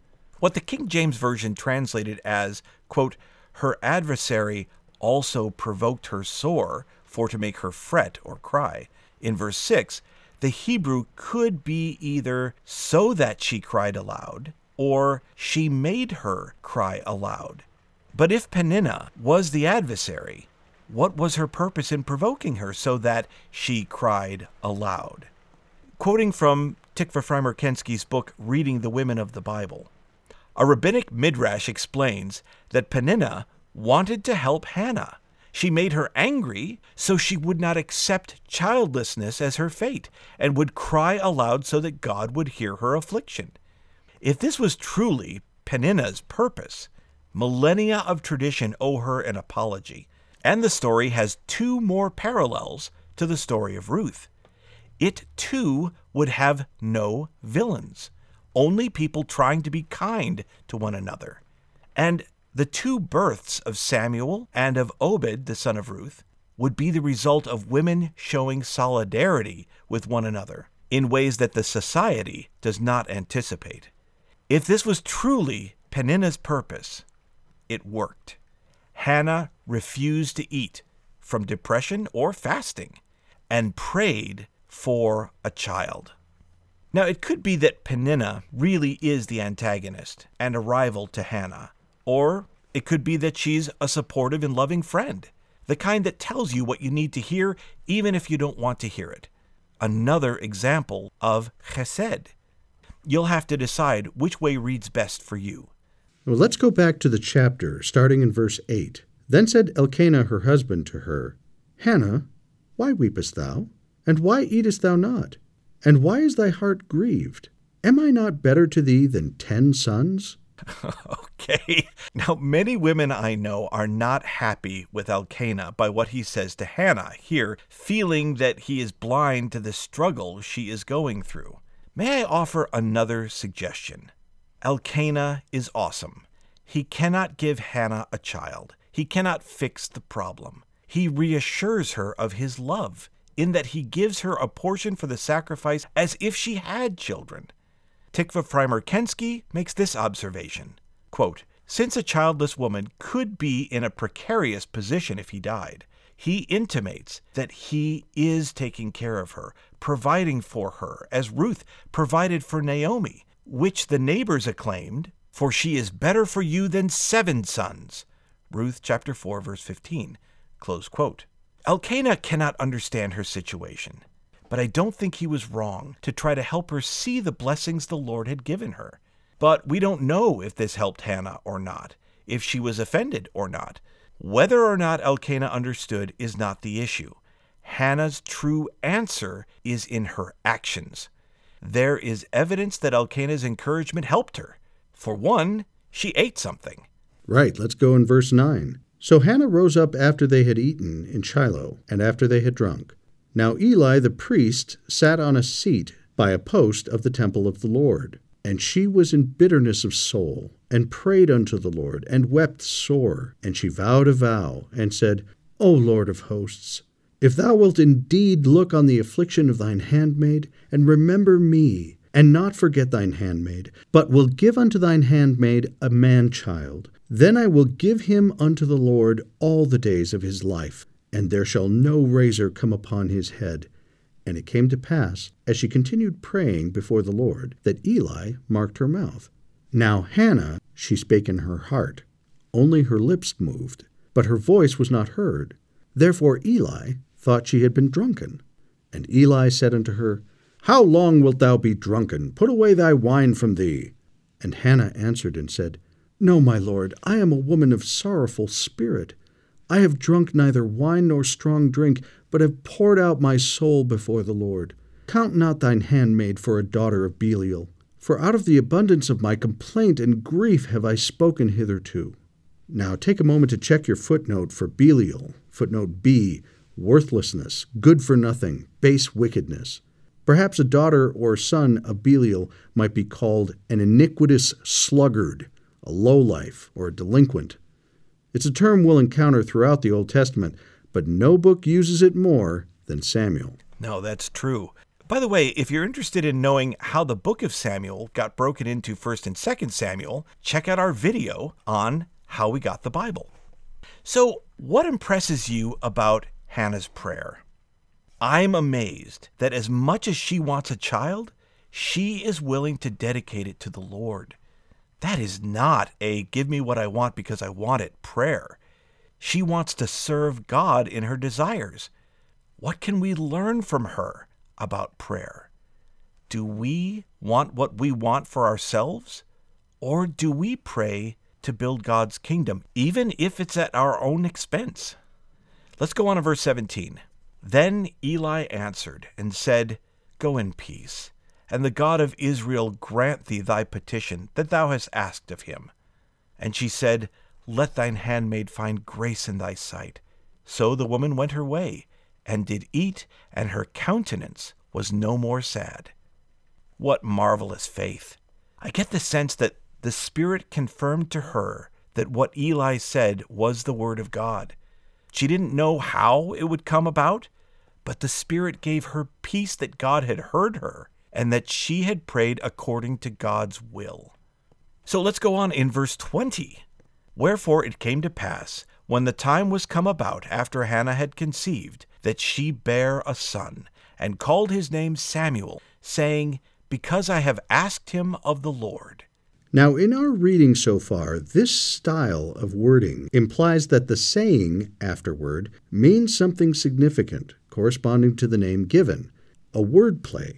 What the King James Version translated as, quote, her adversary also provoked her sore for to make her fret or cry. In verse six, the Hebrew could be either so that she cried aloud, or she made her cry aloud. But if Peninnah was the adversary, what was her purpose in provoking her so that she cried aloud? Quoting from Tikva Frymer-Kenske's book, Reading the Women of the Bible, a rabbinic midrash explains that Peninnah wanted to help Hannah. She made her angry so she would not accept childlessness as her fate and would cry aloud so that God would hear her affliction. If this was truly Peninnah's purpose, millennia of tradition owe her an apology, and the story has two more parallels to the story of Ruth. It too would have no villains, only people trying to be kind to one another. And the two births of Samuel and of Obed, the son of Ruth, would be the result of women showing solidarity with one another in ways that the society does not anticipate. If this was truly Peninnah's purpose, it worked. Hannah refused to eat from depression or fasting and prayed for a child. Now, it could be that Peninnah really is the antagonist and a rival to Hannah, or it could be that she's a supportive and loving friend, the kind that tells you what you need to hear even if you don't want to hear it. Another example of chesed. You'll have to decide which way reads best for you. Well, let's go back to the chapter, starting in verse eight. Then said Elkanah her husband to her, Hannah, why weepest thou? And why eatest thou not? And why is thy heart grieved? Am I not better to thee than ten sons? Okay. Now, many women I know are not happy with Elkanah by what he says to Hannah here, feeling that he is blind to the struggle she is going through. May I offer another suggestion? Elkanah is awesome. He cannot give Hannah a child. He cannot fix the problem. He reassures her of his love, in that he gives her a portion for the sacrifice as if she had children. Tikva Frymer-Kenske makes this observation, quote, since a childless woman could be in a precarious position if he died, he intimates that he is taking care of her, providing for her, as Ruth provided for Naomi, which the neighbors acclaimed, for she is better for you than seven sons. Ruth chapter four, verse fifteen, close quote. Elkanah cannot understand her situation, but I don't think he was wrong to try to help her see the blessings the Lord had given her. But we don't know if this helped Hannah or not, if she was offended or not. Whether or not Elkanah understood is not the issue. Hannah's true answer is in her actions. There is evidence that Elkanah's encouragement helped her. For one, she ate something. Right, let's go in verse nine. So Hannah rose up after they had eaten in Shiloh, and after they had drunk. Now Eli the priest sat on a seat by a post of the temple of the Lord. And she was in bitterness of soul, and prayed unto the Lord, and wept sore. And she vowed a vow, and said, O Lord of hosts, if thou wilt indeed look on the affliction of thine handmaid, and remember me, and not forget thine handmaid, but will give unto thine handmaid a man-child, then I will give him unto the Lord all the days of his life, and there shall no razor come upon his head. And it came to pass, as she continued praying before the Lord, that Eli marked her mouth. Now Hannah, she spake in her heart, only her lips moved, but her voice was not heard. Therefore Eli thought she had been drunken. And Eli said unto her, How long wilt thou be drunken? Put away thy wine from thee. And Hannah answered and said, No, my lord, I am a woman of sorrowful spirit. I have drunk neither wine nor strong drink, but have poured out my soul before the Lord. Count not thine handmaid for a daughter of Belial, for out of the abundance of my complaint and grief have I spoken hitherto. Now take a moment to check your footnote for Belial. Footnote B, worthlessness, good for nothing, base wickedness. Perhaps a daughter or son of Belial might be called an iniquitous sluggard, a lowlife, or a delinquent. It's a term we'll encounter throughout the Old Testament, but no book uses it more than Samuel. No, that's true. By the way, if you're interested in knowing how the book of Samuel got broken into First and Second Samuel, check out our video on how we got the Bible. So, what impresses you about Hannah's prayer? I'm amazed that as much as she wants a child, she is willing to dedicate it to the Lord. That is not a give me what I want because I want it prayer. She wants to serve God in her desires. What can we learn from her about prayer? Do we want what we want for ourselves? Or do we pray to build God's kingdom, even if it's at our own expense? Let's go on to verse seventeen. Then Eli answered and said, Go in peace, and the God of Israel grant thee thy petition that thou hast asked of him. And she said, Let thine handmaid find grace in thy sight. So the woman went her way, and did eat, and her countenance was no more sad. What marvelous faith! I get the sense that the Spirit confirmed to her that what Eli said was the word of God. She didn't know how it would come about, but the Spirit gave her peace that God had heard her and that she had prayed according to God's will. So let's go on in verse twenty. Wherefore it came to pass, when the time was come about after Hannah had conceived, that she bare a son, and called his name Samuel, saying, Because I have asked him of the Lord. Now, in our reading so far, this style of wording implies that the saying afterward means something significant, corresponding to the name given, a word play.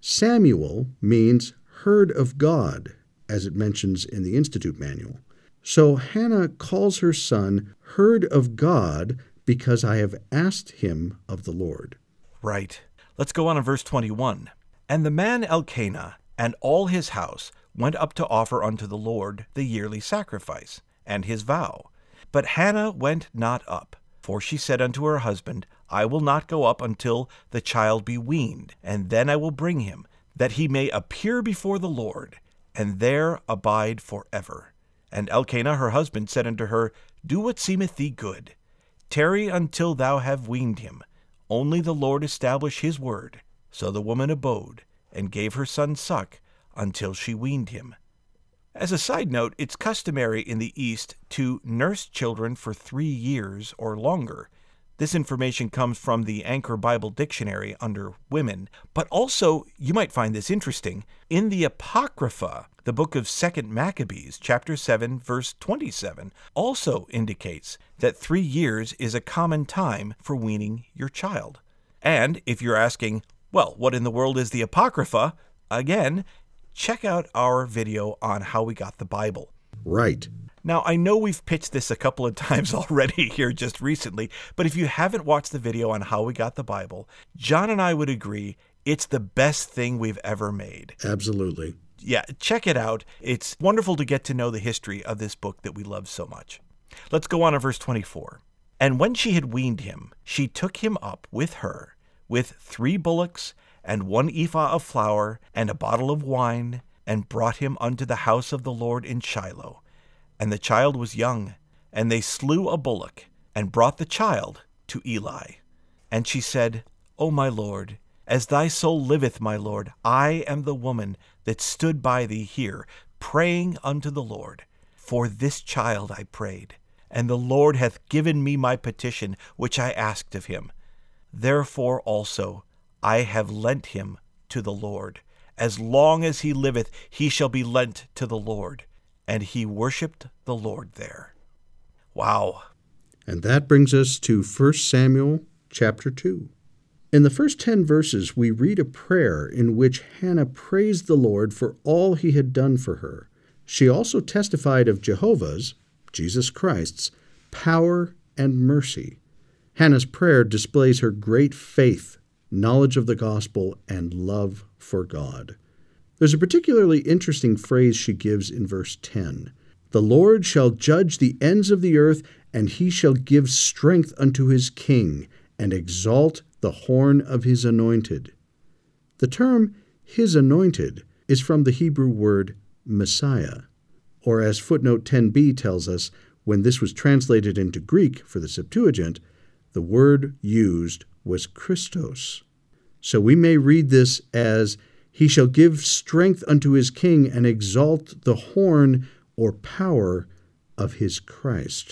Samuel means heard of God, as it mentions in the Institute Manual. So Hannah calls her son heard of God because I have asked him of the Lord. Right. Let's go on to verse twenty-one. And the man Elkanah and all his house went up to offer unto the Lord the yearly sacrifice, and his vow. But Hannah went not up, for she said unto her husband, I will not go up until the child be weaned, and then I will bring him, that he may appear before the Lord, and there abide forever. And Elkanah her husband said unto her, Do what seemeth thee good. Tarry until thou have weaned him. Only the Lord establish his word. So the woman abode, and gave her son suck, until she weaned him. As a side note, it's customary in the East to nurse children for three years or longer. This information comes from the Anchor Bible Dictionary under Women, but also, you might find this interesting, in the Apocrypha, the book of Second Maccabees, chapter seven, verse twenty-seven, also indicates that three years is a common time for weaning your child. And if you're asking, well, what in the world is the Apocrypha? Again, check out our video on how we got the Bible. Right. Now, I know we've pitched this a couple of times already here just recently, but if you haven't watched the video on how we got the Bible, John and I would agree it's the best thing we've ever made. Absolutely. Yeah, check it out. It's wonderful to get to know the history of this book that we love so much. Let's go on to verse twenty-four. And when she had weaned him, she took him up with her, with three bullocks, and one ephah of flour, and a bottle of wine, and brought him unto the house of the Lord in Shiloh. And the child was young, and they slew a bullock, and brought the child to Eli. And she said, O my Lord, as thy soul liveth, my Lord, I am the woman that stood by thee here, praying unto the Lord. For this child I prayed, and the Lord hath given me my petition, which I asked of him. Therefore also I have lent him to the Lord. As long as he liveth, he shall be lent to the Lord. And he worshipped the Lord there. Wow. And that brings us to First Samuel chapter two. In the first ten verses, we read a prayer in which Hannah praised the Lord for all he had done for her. She also testified of Jehovah's, Jesus Christ's, power and mercy. Hannah's prayer displays her great faith, knowledge of the gospel, and love for God. There's a particularly interesting phrase she gives in verse ten. The Lord shall judge the ends of the earth, and he shall give strength unto his king, and exalt the horn of his anointed. The term his anointed is from the Hebrew word Messiah, or as footnote ten b tells us, when this was translated into Greek for the Septuagint, the word used was Christos. So we may read this as, he shall give strength unto his king and exalt the horn or power of his Christ.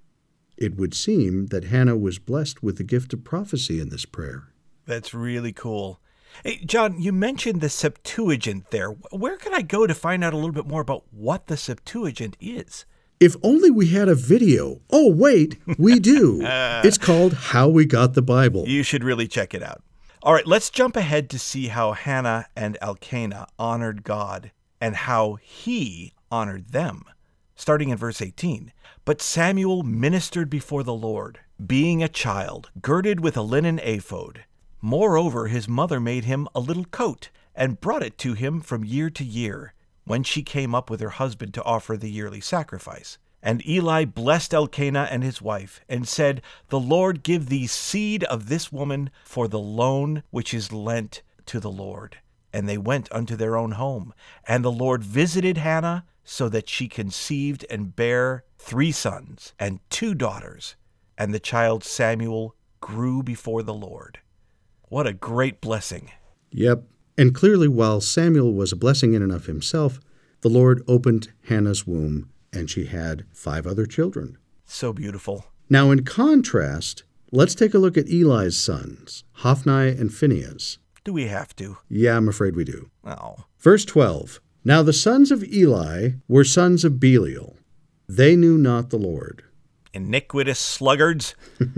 It would seem that Hannah was blessed with the gift of prophecy in this prayer. That's really cool. Hey, John, you mentioned the Septuagint there. Where can I go to find out a little bit more about what the Septuagint is? If only we had a video. Oh, wait, we do. It's called How We Got the Bible. You should really check it out. All right, let's jump ahead to see how Hannah and Elkanah honored God and how he honored them. Starting in verse eighteen. But Samuel ministered before the Lord, being a child, girded with a linen ephod. Moreover, his mother made him a little coat, and brought it to him from year to year, when she came up with her husband to offer the yearly sacrifice. And Eli blessed Elkanah and his wife, and said, The Lord give thee seed of this woman for the loan which is lent to the Lord. And they went unto their own home. And the Lord visited Hannah, so that she conceived and bare three sons and two daughters. And the child Samuel grew before the Lord. What a great blessing. Yep. And clearly, while Samuel was a blessing in and of himself, the Lord opened Hannah's womb, and she had five other children. So beautiful. Now, in contrast, let's take a look at Eli's sons, Hophni and Phinehas. Do we have to? Yeah, I'm afraid we do. Oh. Verse twelve. Now the sons of Eli were sons of Belial. They knew not the Lord. Iniquitous sluggards.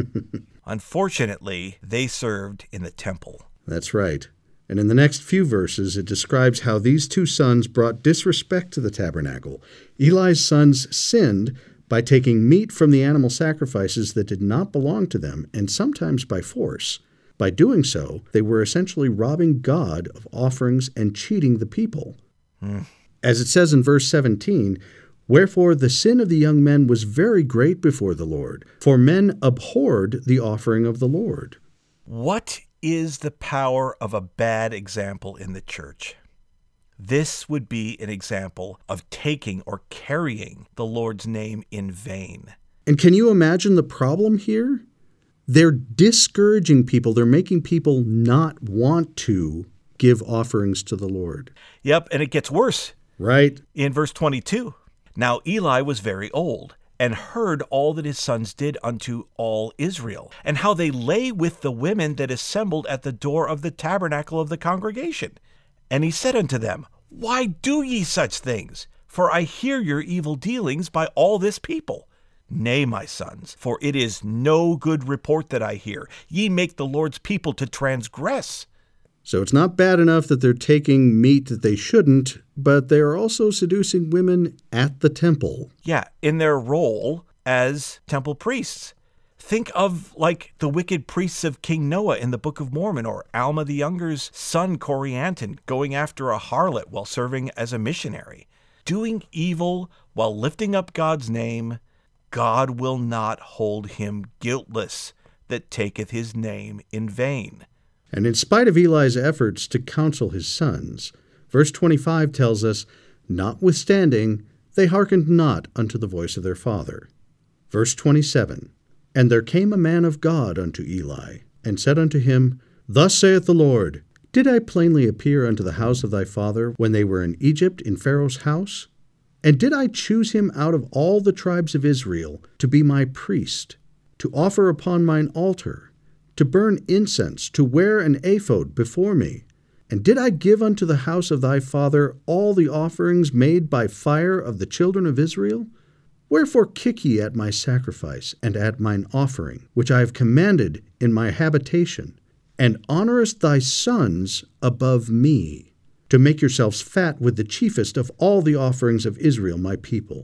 Unfortunately, they served in the temple. That's right. And in the next few verses, it describes how these two sons brought disrespect to the tabernacle. Eli's sons sinned by taking meat from the animal sacrifices that did not belong to them, and sometimes by force. By doing so, they were essentially robbing God of offerings and cheating the people. Hmm. As it says in verse seventeen, Wherefore the sin of the young men was very great before the Lord, for men abhorred the offering of the Lord. What is the power of a bad example in the church? This would be an example of taking or carrying the Lord's name in vain. And can you imagine the problem here? They're discouraging people. They're making people not want to give offerings to the Lord. Yep, and it gets worse. Right. In verse twenty-two, Now Eli was very old, and heard all that his sons did unto all Israel, and how they lay with the women that assembled at the door of the tabernacle of the congregation. And he said unto them, Why do ye such things? For I hear your evil dealings by all this people. Nay, my sons, for it is no good report that I hear. Ye make the Lord's people to transgress. So it's not bad enough that they're taking meat that they shouldn't, but they are also seducing women at the temple. Yeah, in their role as temple priests. Think of, like, the wicked priests of King Noah in the Book of Mormon, or Alma the Younger's son Corianton going after a harlot while serving as a missionary. Doing evil while lifting up God's name, God will not hold him guiltless that taketh his name in vain. And in spite of Eli's efforts to counsel his sons, verse twenty-five tells us, Notwithstanding, they hearkened not unto the voice of their father. Verse twenty-seven, And there came a man of God unto Eli, and said unto him, Thus saith the Lord, Did I plainly appear unto the house of thy father when they were in Egypt in Pharaoh's house? And did I choose him out of all the tribes of Israel to be my priest, to offer upon mine altar, to burn incense, to wear an ephod before me? And did I give unto the house of thy father all the offerings made by fire of the children of Israel? Wherefore kick ye at my sacrifice, and at mine offering, which I have commanded in my habitation, and honorest thy sons above me, to make yourselves fat with the chiefest of all the offerings of Israel my people?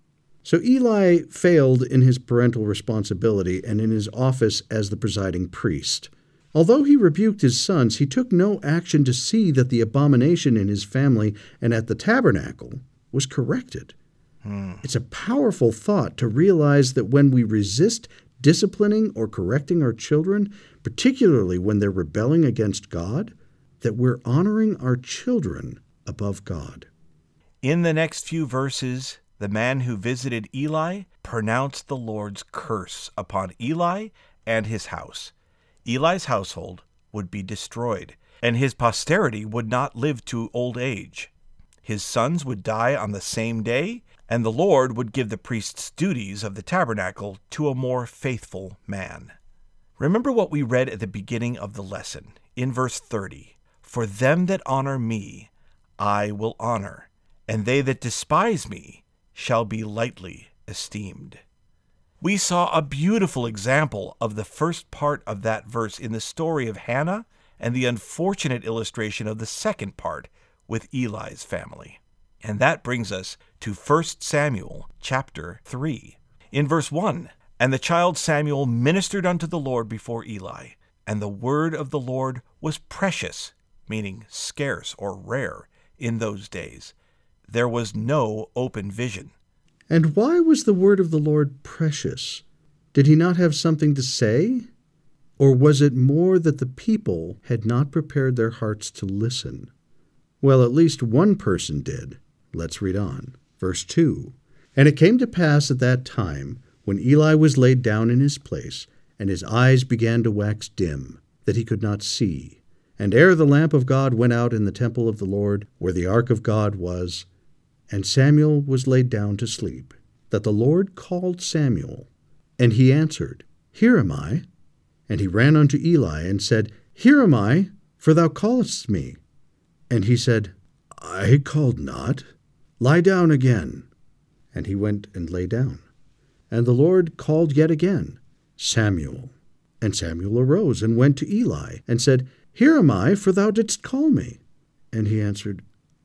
So Eli failed in his parental responsibility and in his office as the presiding priest. Although he rebuked his sons, he took no action to see that the abomination in his family and at the tabernacle was corrected. Hmm. It's a powerful thought to realize that when we resist disciplining or correcting our children, particularly when they're rebelling against God, that we're honoring our children above God. In the next few verses, the man who visited Eli pronounced the Lord's curse upon Eli and his house. Eli's household would be destroyed, and his posterity would not live to old age. His sons would die on the same day, and the Lord would give the priest's duties of the tabernacle to a more faithful man. Remember what we read at the beginning of the lesson, in verse thirty. For them that honor me, I will honor, and they that despise me shall be lightly esteemed. We saw a beautiful example of the first part of that verse in the story of Hannah, and the unfortunate illustration of the second part with Eli's family. And that brings us to First Samuel chapter three. In verse one, And the child Samuel ministered unto the Lord before Eli, and the word of the Lord was precious, meaning scarce or rare, in those days. There was no open vision. And why was the word of the Lord precious? Did he not have something to say? Or was it more that the people had not prepared their hearts to listen? Well, at least one person did. Let's read on. Verse two. And it came to pass at that time, when Eli was laid down in his place, and his eyes began to wax dim, that he could not see. And ere the lamp of God went out in the temple of the Lord, where the ark of God was, and Samuel was laid down to sleep, that the Lord called Samuel. And he answered, Here am I. And he ran unto Eli, and said, Here am I, for thou callest me. And he said, I called not. Lie down again. And he went and lay down. And the Lord called yet again, Samuel. And Samuel arose and went to Eli, and said, Here am I, for thou didst call me. And he answered,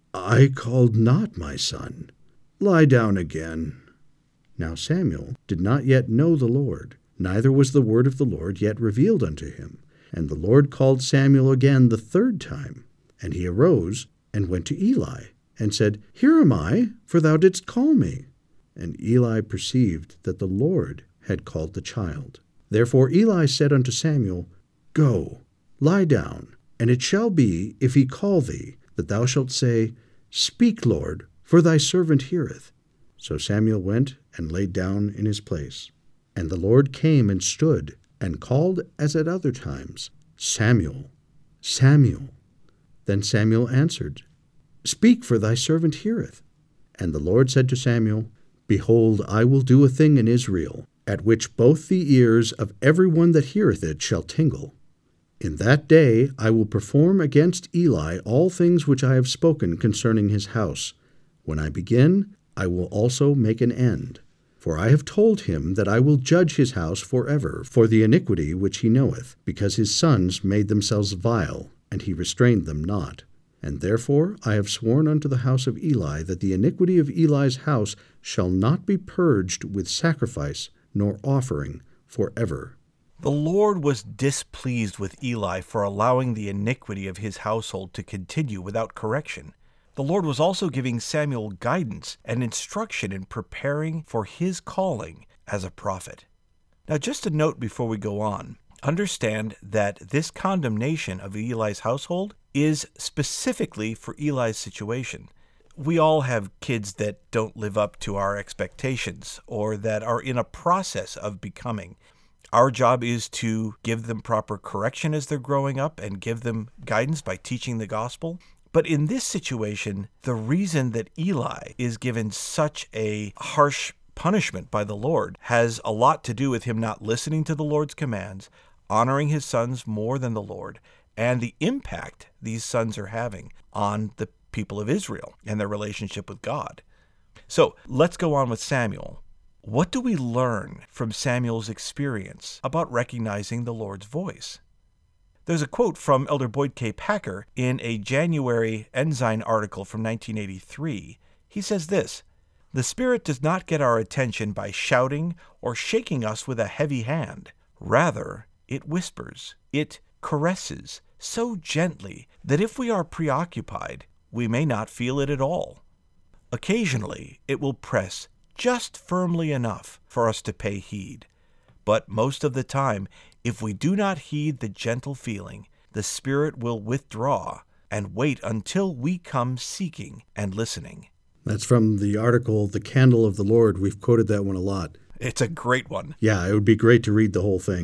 I called not, my son. Lie down again. Now Samuel did not yet know the Lord, neither was the word of the Lord yet revealed unto him. And the Lord called Samuel again the third time. And he arose and went to Eli, and said, Here am I, for thou didst call me. And Eli perceived that the Lord had called the child. Therefore Eli said unto Samuel, Go, lie down, and it shall be, if he call thee, that thou shalt say, Speak, Lord, for thy servant heareth. So Samuel went and laid down in his place. And the Lord came and stood, and called as at other times, Samuel, Samuel. Then Samuel answered, Speak, for thy servant heareth. And the Lord said to Samuel, Behold, I will do a thing in Israel, at which both the ears of every one that heareth it shall tingle. In that day I will perform against Eli all things which I have spoken concerning his house. When I begin, I will also make an end. For I have told him that I will judge his house forever for the iniquity which he knoweth, because his sons made themselves vile, and he restrained them not. And therefore I have sworn unto the house of Eli that the iniquity of Eli's house shall not be purged with sacrifice nor offering forever. The Lord was displeased with Eli for allowing the iniquity of his household to continue without correction. The Lord was also giving Samuel guidance and instruction in preparing for his calling as a prophet. Now, just a note before we go on, understand that this condemnation of Eli's household is specifically for Eli's situation. We all have kids that don't live up to our expectations or that are in a process of becoming. Our job is to give them proper correction as they're growing up and give them guidance by teaching the gospel. But in this situation, the reason that Eli is given such a harsh punishment by the Lord has a lot to do with him not listening to the Lord's commands, honoring his sons more than the Lord, and the impact these sons are having on the people of Israel and their relationship with God. So let's go on with Samuel. What do we learn from Samuel's experience about recognizing the Lord's voice? There's a quote from Elder Boyd K. Packer in a January Ensign article from nineteen eighty-three. He says this, "The Spirit does not get our attention by shouting or shaking us with a heavy hand. Rather, it whispers, it caresses so gently that if we are preoccupied, we may not feel it at all. Occasionally, it will press just firmly enough for us to pay heed. But most of the time, if we do not heed the gentle feeling, the Spirit will withdraw and wait until we come seeking and listening." That's from the article, The Candle of the Lord. We've quoted that one a lot. It's a great one. Yeah, it would be great to read the whole thing.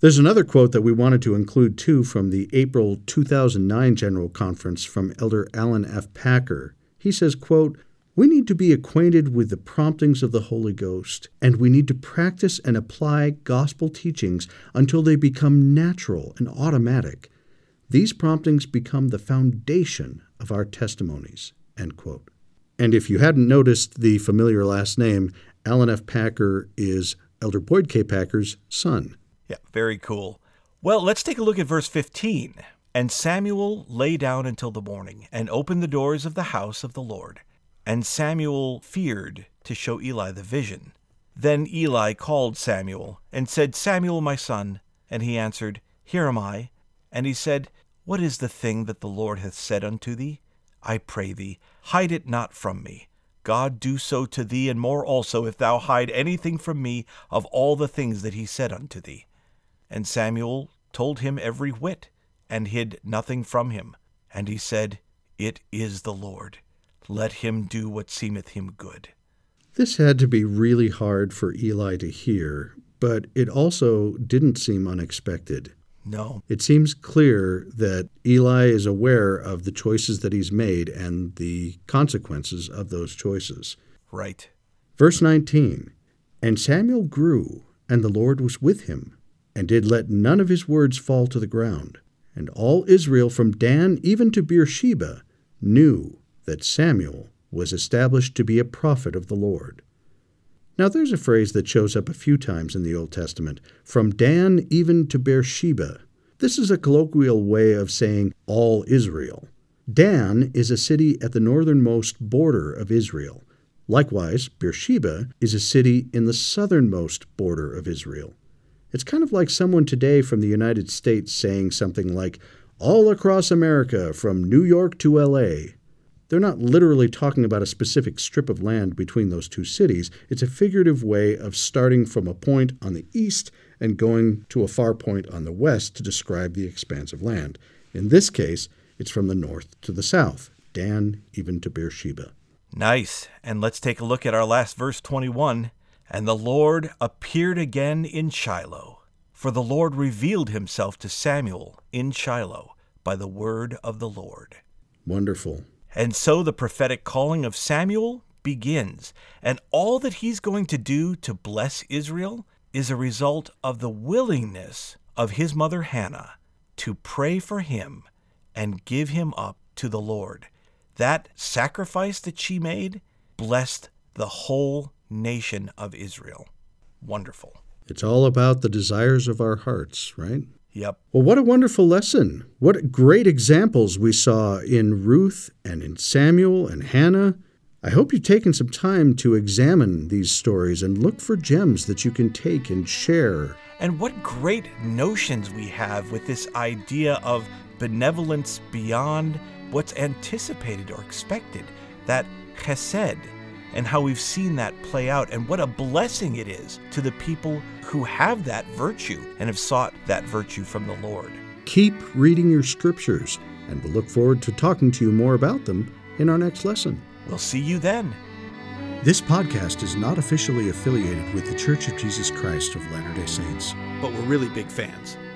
There's another quote that we wanted to include, too, from the April two thousand nine General Conference from Elder Alan F. Packer. He says, quote, "We need to be acquainted with the promptings of the Holy Ghost, and we need to practice and apply gospel teachings until they become natural and automatic. These promptings become the foundation of our testimonies," end quote. And if you hadn't noticed the familiar last name, Alan F. Packer is Elder Boyd K. Packer's son. Yeah, very cool. Well, let's take a look at verse fifteen. "And Samuel lay down until the morning, and opened the doors of the house of the Lord. And Samuel feared to show Eli the vision. Then Eli called Samuel, and said, Samuel, my son. And he answered, Here am I. And he said, What is the thing that the Lord hath said unto thee? I pray thee, hide it not from me. God do so to thee, and more also, if thou hide anything from me of all the things that he said unto thee. And Samuel told him every whit, and hid nothing from him. And he said, It is the Lord. Let him do what seemeth him good." This had to be really hard for Eli to hear, but it also didn't seem unexpected. No. It seems clear that Eli is aware of the choices that he's made and the consequences of those choices. Right. Verse nineteen, "And Samuel grew, and the Lord was with him, and did let none of his words fall to the ground. And all Israel from Dan even to Beersheba knew that Samuel was established to be a prophet of the Lord." Now there's a phrase that shows up a few times in the Old Testament, "from Dan even to Beersheba." This is a colloquial way of saying all Israel. Dan is a city at the northernmost border of Israel. Likewise, Beersheba is a city in the southernmost border of Israel. It's kind of like someone today from the United States saying something like, all across America from New York to L A. They're not literally talking about a specific strip of land between those two cities. It's a figurative way of starting from a point on the east and going to a far point on the west to describe the expanse of land. In this case, it's from the north to the south, Dan even to Beersheba. Nice. And let's take a look at our last verse, twenty-one. "And the Lord appeared again in Shiloh, for the Lord revealed himself to Samuel in Shiloh by the word of the Lord." Wonderful. And so the prophetic calling of Samuel begins, and all that he's going to do to bless Israel is a result of the willingness of his mother Hannah to pray for him and give him up to the Lord. That sacrifice that she made blessed the whole nation of Israel. Wonderful. It's all about the desires of our hearts, right? Yep. Well, what a wonderful lesson. What great examples we saw in Ruth and in Samuel and Hannah. I hope you've taken some time to examine these stories and look for gems that you can take and share. And what great notions we have with this idea of benevolence beyond what's anticipated or expected. That chesed, and how we've seen that play out, and what a blessing it is to the people who have that virtue and have sought that virtue from the Lord. Keep reading your scriptures, and we'll look forward to talking to you more about them in our next lesson. We'll see you then. This podcast is not officially affiliated with the Church of Jesus Christ of Latter-day Saints. But we're really big fans.